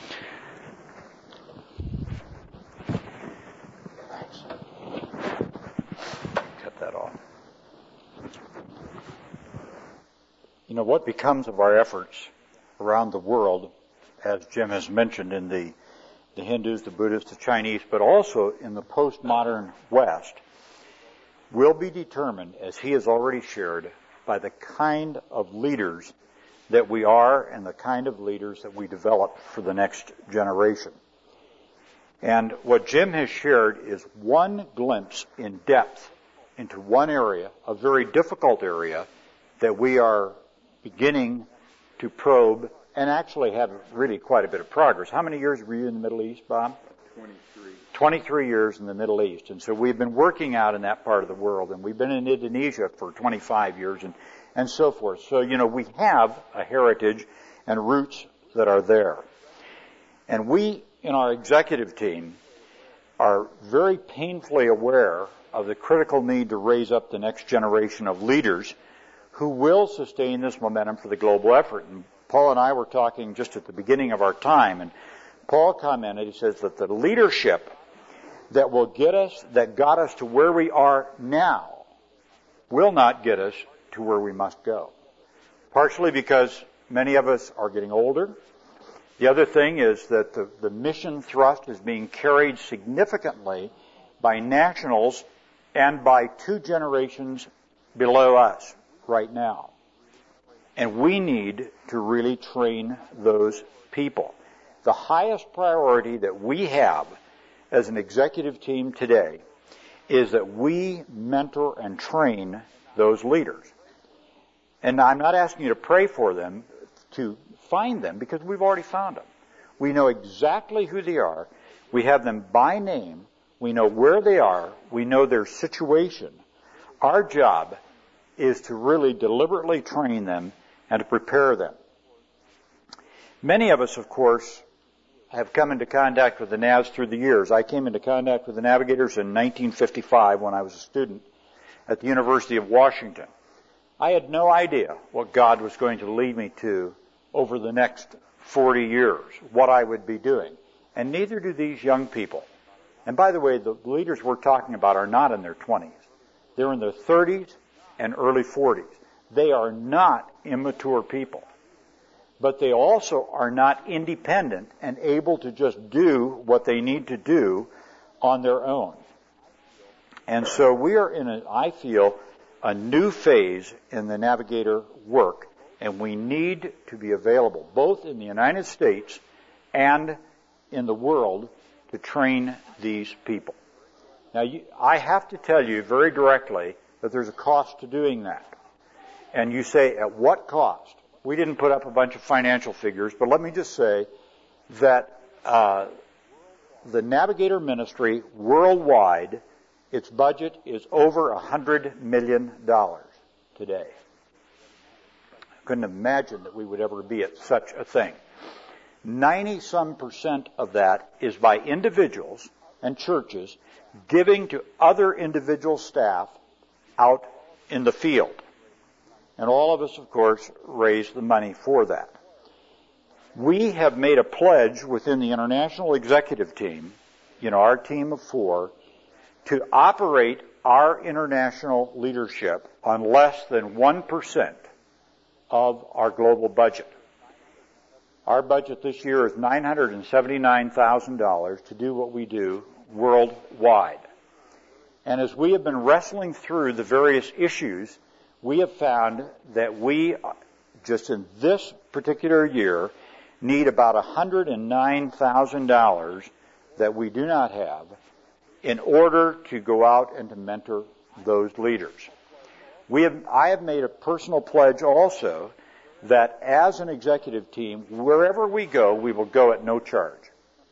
You know, what becomes of our efforts around the world, as Jim has mentioned, in the, the Hindus, the Buddhists, the Chinese, but also in the postmodern West, will be determined, as he has already shared, by the kind of leaders that we are and the kind of leaders that we develop for the next generation. And what Jim has shared is one glimpse in depth into one area, a very difficult area, that we are beginning to probe and actually have really quite a bit of progress. How many years were you in the Middle East, Bob? twenty-three. twenty-three years in the Middle East. And so we've been working out in that part of the world, and we've been in Indonesia for twenty-five years and, and so forth. So, you know, we have a heritage and roots that are there. And we, in our executive team, are very painfully aware of the critical need to raise up the next generation of leaders who will sustain this momentum for the global effort. And Paul and I were talking just at the beginning of our time, and Paul commented, he says that the leadership that will get us, that got us to where we are now, will not get us to where we must go. Partially because many of us are getting older. The other thing is that the, the mission thrust is being carried significantly by nationals and by two generations below us right now. And we need to really train those people. The highest priority that we have as an executive team today is that we mentor and train those leaders. And I'm not asking you to pray for them, to find them because we've already found them. We know exactly who they are. We have them by name. We know where they are. We know their situation. Our job is to really deliberately train them and to prepare them. Many of us, of course, have come into contact with the Navs through the years. I came into contact with the Navigators in nineteen fifty-five when I was a student at the University of Washington. I had no idea what God was going to lead me to over the next forty years, what I would be doing. And neither do these young people. And by the way, the leaders we're talking about are not in their twenties. They're in their thirties and early forties. They are not immature people. But they also are not independent and able to just do what they need to do on their own. And so we are in, a, I feel, a new phase in the Navigator work, and we need to be available, both in the United States and in the world, to train these people. Now, you, I have to tell you very directly that there's a cost to doing that. And you say, at what cost? We didn't put up a bunch of financial figures, but let me just say that uh, the Navigator Ministry worldwide, its budget is over one hundred million dollars today. I couldn't imagine that we would ever be at such a thing. ninety-some percent of that is by individuals and churches giving to other individual staff out in the field. And all of us, of course, raise the money for that. We have made a pledge within the International Executive Team, you know, our team of four, to operate our international leadership on less than one percent of our global budget. Our budget this year is nine hundred seventy-nine thousand dollars to do what we do worldwide. And as we have been wrestling through the various issues, we have found that we, just in this particular year, need about one hundred nine thousand dollars that we do not have in order to go out and to mentor those leaders. We have, I have made a personal pledge also that as an executive team, wherever we go, we will go at no charge.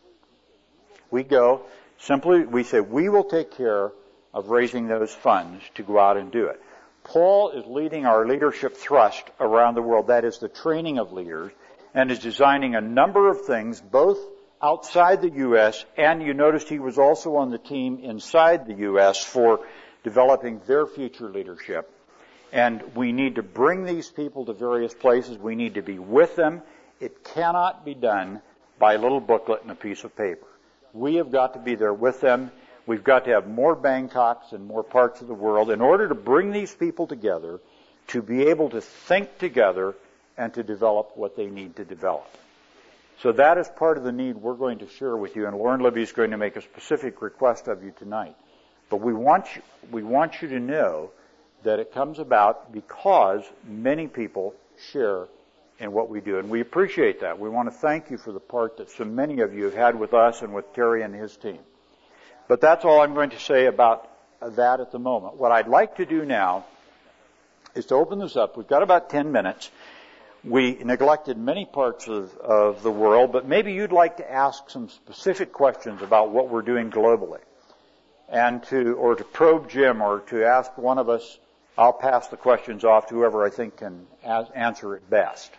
We go simply, we say, we will take care of raising those funds to go out and do it. Paul is leading our leadership thrust around the world, that is the training of leaders, and is designing a number of things, both outside the U S, and you noticed he was also on the team inside the U S for developing their future leadership. And we need to bring these people to various places. We need to be with them. It cannot be done by a little booklet and a piece of paper. We have got to be there with them. We've got to have more Bangkoks in more parts of the world in order to bring these people together, to be able to think together and to develop what they need to develop. So that is part of the need we're going to share with you, and Lauren Libby is going to make a specific request of you tonight. But we want you, we want you to know that it comes about because many people share in what we do, and we appreciate that. We want to thank you for the part that so many of you have had with us and with Terry and his team. But that's all I'm going to say about that at the moment. What I'd like to do now is to open this up. We've got about ten minutes. We neglected many parts of, of the world, but maybe you'd like to ask some specific questions about what we're doing globally, and to, or to probe Jim, or to ask one of us. I'll pass the questions off to whoever I think can as, answer it best.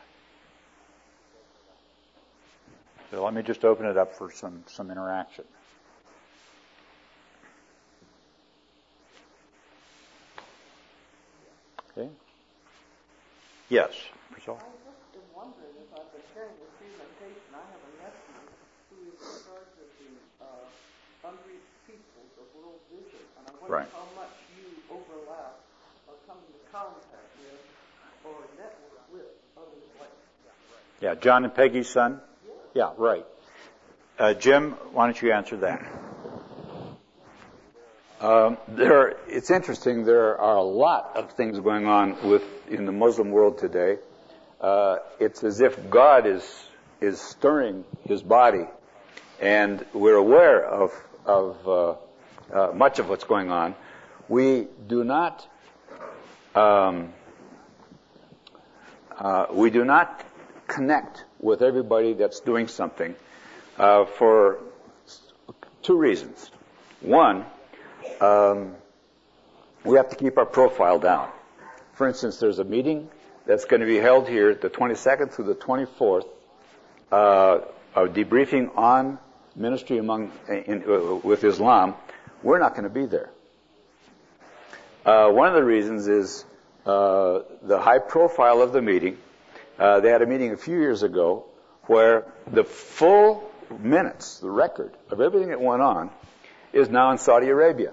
So let me just open it up for some, some interaction. Okay. Yes, Priscilla? I just am wondering, if I've been preparing this presentation, I have a nephew who is in charge of the uh, unreached peoples of World Vision, and I wonder Right. how much you overlap or come into contact with or network with others like that. Yeah, John and Peggy's son? Yeah, right. Uh, Jim, why don't you answer that? Um, there, it's interesting. There are a lot of things going on with in the Muslim world today. Uh, it's as if God is is stirring His body, and we're aware of of uh, uh, much of what's going on. We do not um, uh, we do not connect with everybody that's doing something uh, for two reasons. One, um, we have to keep our profile down. For instance, there's a meeting that's going to be held here the twenty-second through the twenty-fourth, uh, a debriefing on ministry among in, uh, with Islam. We're not going to be there. Uh, one of the reasons is uh, the high profile of the meeting. Uh, they had a meeting a few years ago where the full minutes, the record of everything that went on, is now in Saudi Arabia.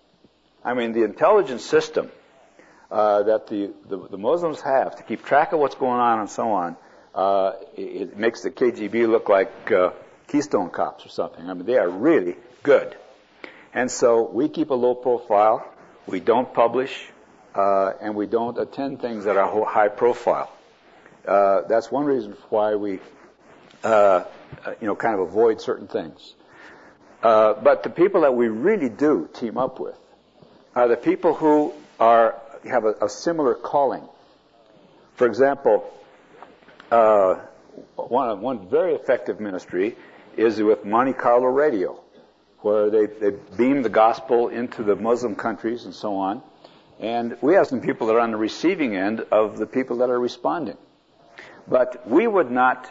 I mean, the intelligence system uh, that the, the, the Muslims have to keep track of what's going on and so on, uh, it, it makes the K G B look like uh, Keystone Cops or something. I mean, they are really good. And so we keep a low profile, we don't publish, uh, and we don't attend things that are high profile. Uh, that's one reason why we, uh, you know, kind of avoid certain things. Uh, but the people that we really do team up with are the people who are have a, a similar calling. For example, uh, one one very effective ministry is with Monte Carlo Radio, where they, they beam the gospel into the Muslim countries and so on. And we have some people that are on the receiving end of the people that are responding. But we would not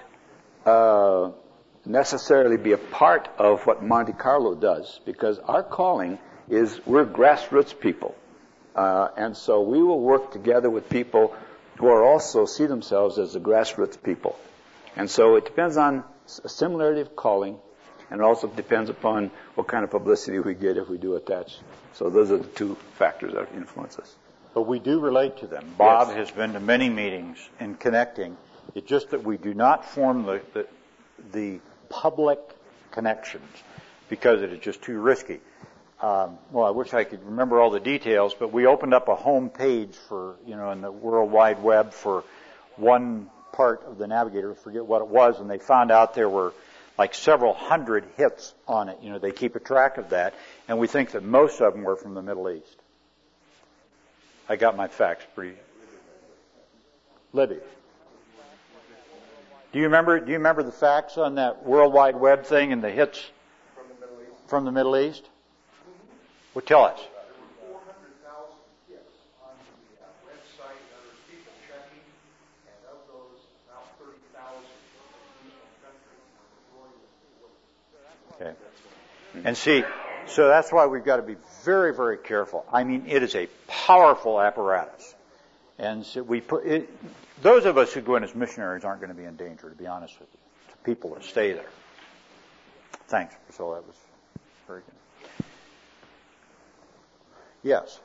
uh, necessarily be a part of what Monte Carlo does, because our calling is we're grassroots people. Uh, and so we will work together with people who are also see themselves as the grassroots people. And so it depends on a similarity of calling, and it also depends upon what kind of publicity we get if we do attach. So those are the two factors that influence us. But we do relate to them. Bob Yes. has been to many meetings in connecting. It's just that we do not form the, the, the public connections because it is just too risky. Um, well, I wish I could remember all the details, but we opened up a home page for, you know, in the World Wide Web for one part of the Navigator, I forget what it was, and they found out there were like several hundred hits on it. You know, they keep a track of that, and we think that most of them were from the Middle East. I got my facts pretty. Libby. Do you remember? Do you remember the facts on that World Wide Web thing and the hits from the Middle East? From the Middle East? Well, tell us. four hundred thousand hits on the uh, website. There were people checking, and of those, about thirty thousand were from Muslim countries. Okay. And see, so that's why we've got to be very, very careful. I mean, it is a powerful apparatus. And so we put it, those of us who go in as missionaries aren't going to be in danger, to be honest with you. It's people that stay there. Thanks, Priscilla. That was very good. Yes.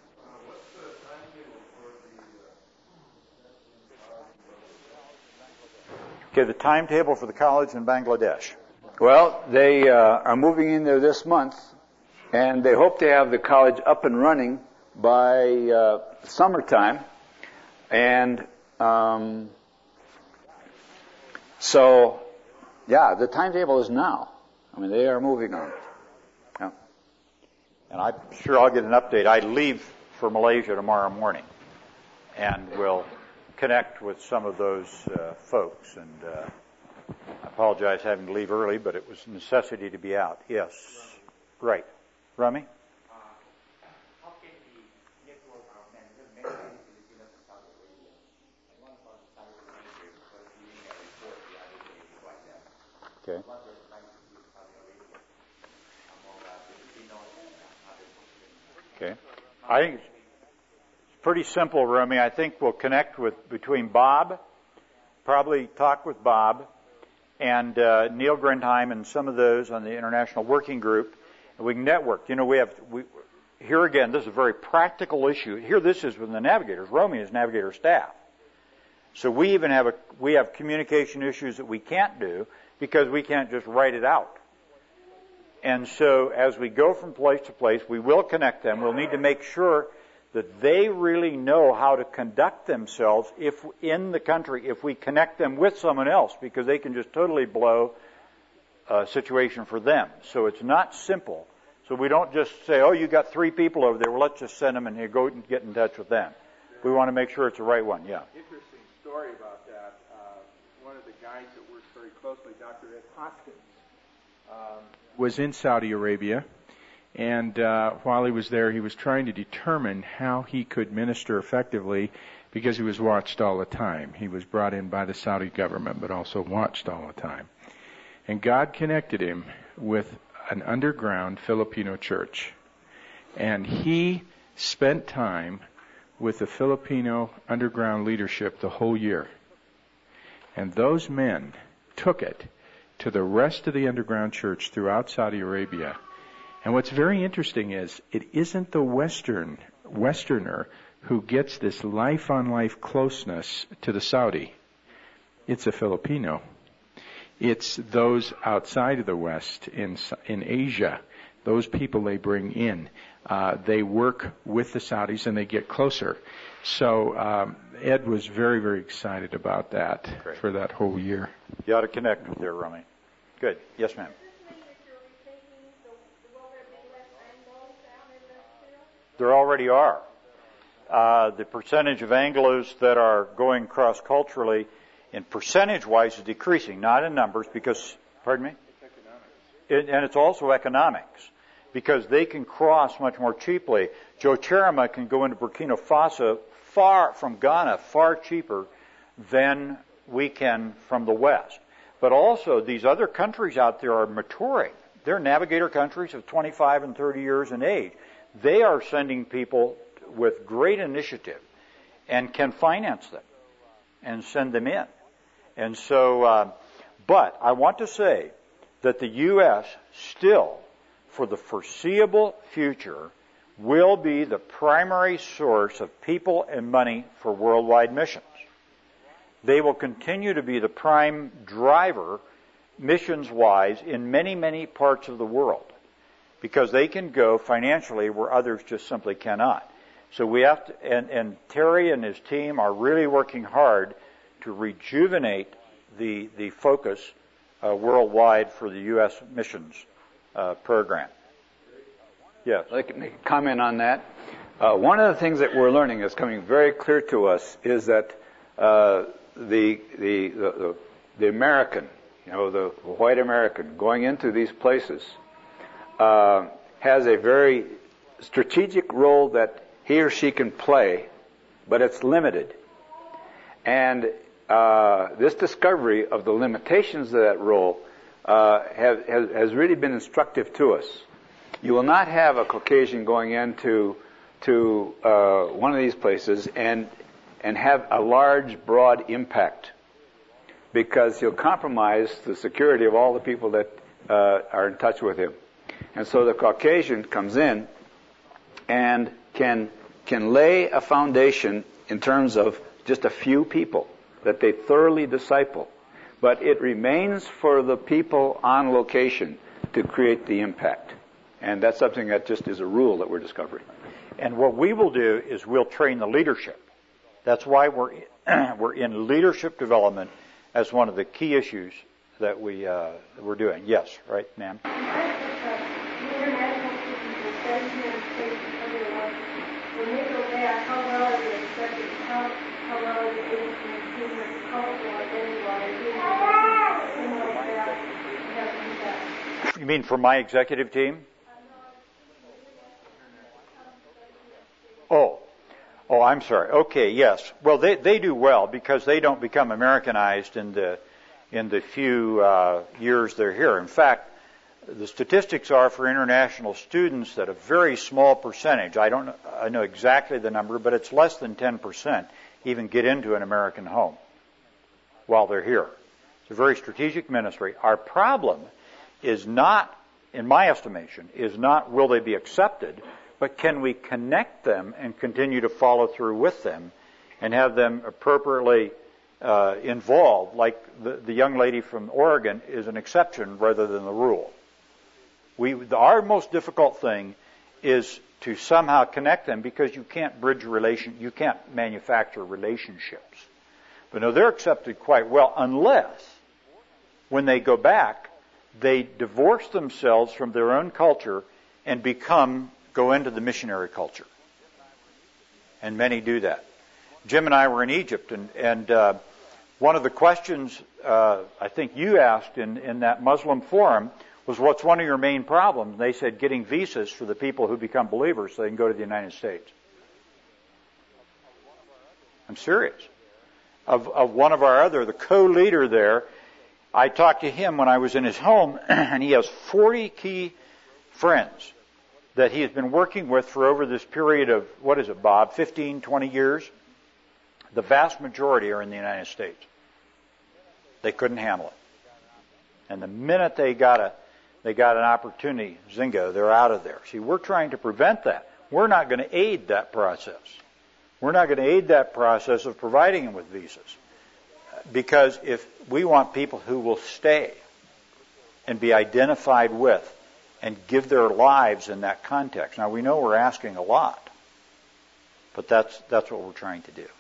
Okay, the timetable for the college in Bangladesh. Well, they uh, are moving in there this month, and they hope to have the college up and running by uh, summertime. And um, so, yeah, the timetable is now. I mean, they are moving on. Yeah. And I'm sure I'll get an update. I leave for Malaysia tomorrow morning, and we'll connect with some of those uh, folks. And uh, I apologize having to leave early, but it was a necessity to be out. Yes. Right. Rami? Okay. Okay. I think it's pretty simple, Rumi. I think we'll connect with between Bob, probably talk with Bob, and uh, Neil Grindheim and some of those on the International Working Group, and we can network. You know, we have we here again. This is a very practical issue. Here, this is with the navigators. Rumi is navigator staff, so we even have a we have communication issues that we can't do because we can't just write it out. And so as we go from place to place, we will connect them. We'll need to make sure that they really know how to conduct themselves if in the country, if we connect them with someone else, because they can just totally blow a situation for them. So it's not simple. So we don't just say, oh, you got three people over there. Well, let's just send them and here, go and get in touch with them. We want to make sure it's the right one. Yeah. Interesting story about that. Uh, one of guys that works very closely, Doctor Ed Hoskins, um, was in Saudi Arabia. And uh, while he was there, he was trying to determine how he could minister effectively because he was watched all the time. He was brought in by the Saudi government, but also watched all the time. And God connected him with an underground Filipino church. And he spent time with the Filipino underground leadership the whole year. And those men took it to the rest of the underground church throughout Saudi Arabia. And what's very interesting is it isn't the Western Westerner who gets this life-on-life closeness to the Saudi. It's a Filipino. It's those outside of the West in in Asia. Those people they bring in. Uh, they work with the Saudis and they get closer. So um, Ed was very, very excited about that Great. For that whole year. You ought to connect with there, Rummy. Good. Yes, ma'am. There already are. Uh, the percentage of Anglos that are going cross-culturally in percentage-wise is decreasing, not in numbers, because, pardon me? It's it, and it's also economics, because they can cross much more cheaply. Joe Cherima can go into Burkina Faso far from Ghana, far cheaper than we can from the West. But also, these other countries out there are maturing. They're navigator countries of twenty-five and thirty years in age. They are sending people with great initiative and can finance them and send them in. And so, uh, but I want to say that the U S still, for the foreseeable future, will be the primary source of people and money for worldwide missions. They will continue to be the prime driver, missions-wise, in many, many parts of the world, because they can go financially where others just simply cannot. So we have to, and, and Terry and his team are really working hard to rejuvenate the the focus uh, worldwide for the U S missions uh, program. Yes. I'd like to make a comment on that. Uh, one of the things that we're learning is coming very clear to us is that uh, the, the the the American, you know, the white American going into these places uh, has a very strategic role that he or she can play, but it's limited. And uh, this discovery of the limitations of that role uh, have, has, has really been instructive to us. You will not have a Caucasian going into to uh, one of these places and and have a large, broad impact, because he'll compromise the security of all the people that uh, are in touch with him. And so the Caucasian comes in and can can lay a foundation in terms of just a few people that they thoroughly disciple. But it remains for the people on location to create the impact. And that's something that just is a rule that we're discovering. And what we will do is we'll train the leadership. That's why we're we're in leadership development as one of the key issues that we uh, we're doing. Yes, right, ma'am. You mean for my executive team? Oh. Oh, I'm sorry. Okay, yes. Well, they they do well because they don't become Americanized in the in the few uh, years they're here. In fact, the statistics are for international students that a very small percentage, I don't know, I know exactly the number, but it's less than ten percent, even get into an American home while they're here. It's a very strategic ministry. Our problem is not, in my estimation, is not will they be accepted, but can we connect them and continue to follow through with them and have them appropriately uh, involved, like the, the young lady from Oregon is an exception rather than the rule. We, our most difficult thing is to somehow connect them, because you can't bridge relation, you can't manufacture relationships. But no, they're accepted quite well, unless when they go back, they divorce themselves from their own culture and become go into the missionary culture. And many do that. Jim and I were in Egypt, and, and uh, One of the questions uh, I think you asked in, in that Muslim forum was, what's one of your main problems? And they said getting visas for the people who become believers so they can go to the United States. I'm serious. Of, of one of our other, the co-leader there, I talked to him when I was in his home, and he has forty key friends that he has been working with for over this period of, what is it, Bob, fifteen, twenty years? The vast majority are in the United States. They couldn't handle it. And the minute they got a, they got an opportunity, zingo, they're out of there. See, we're trying to prevent that. We're not going to aid that process. We're not going to aid that process of providing them with visas. Because if we want people who will stay and be identified with and give their lives in that context. Now, we know we're asking a lot, but that's that's what we're trying to do.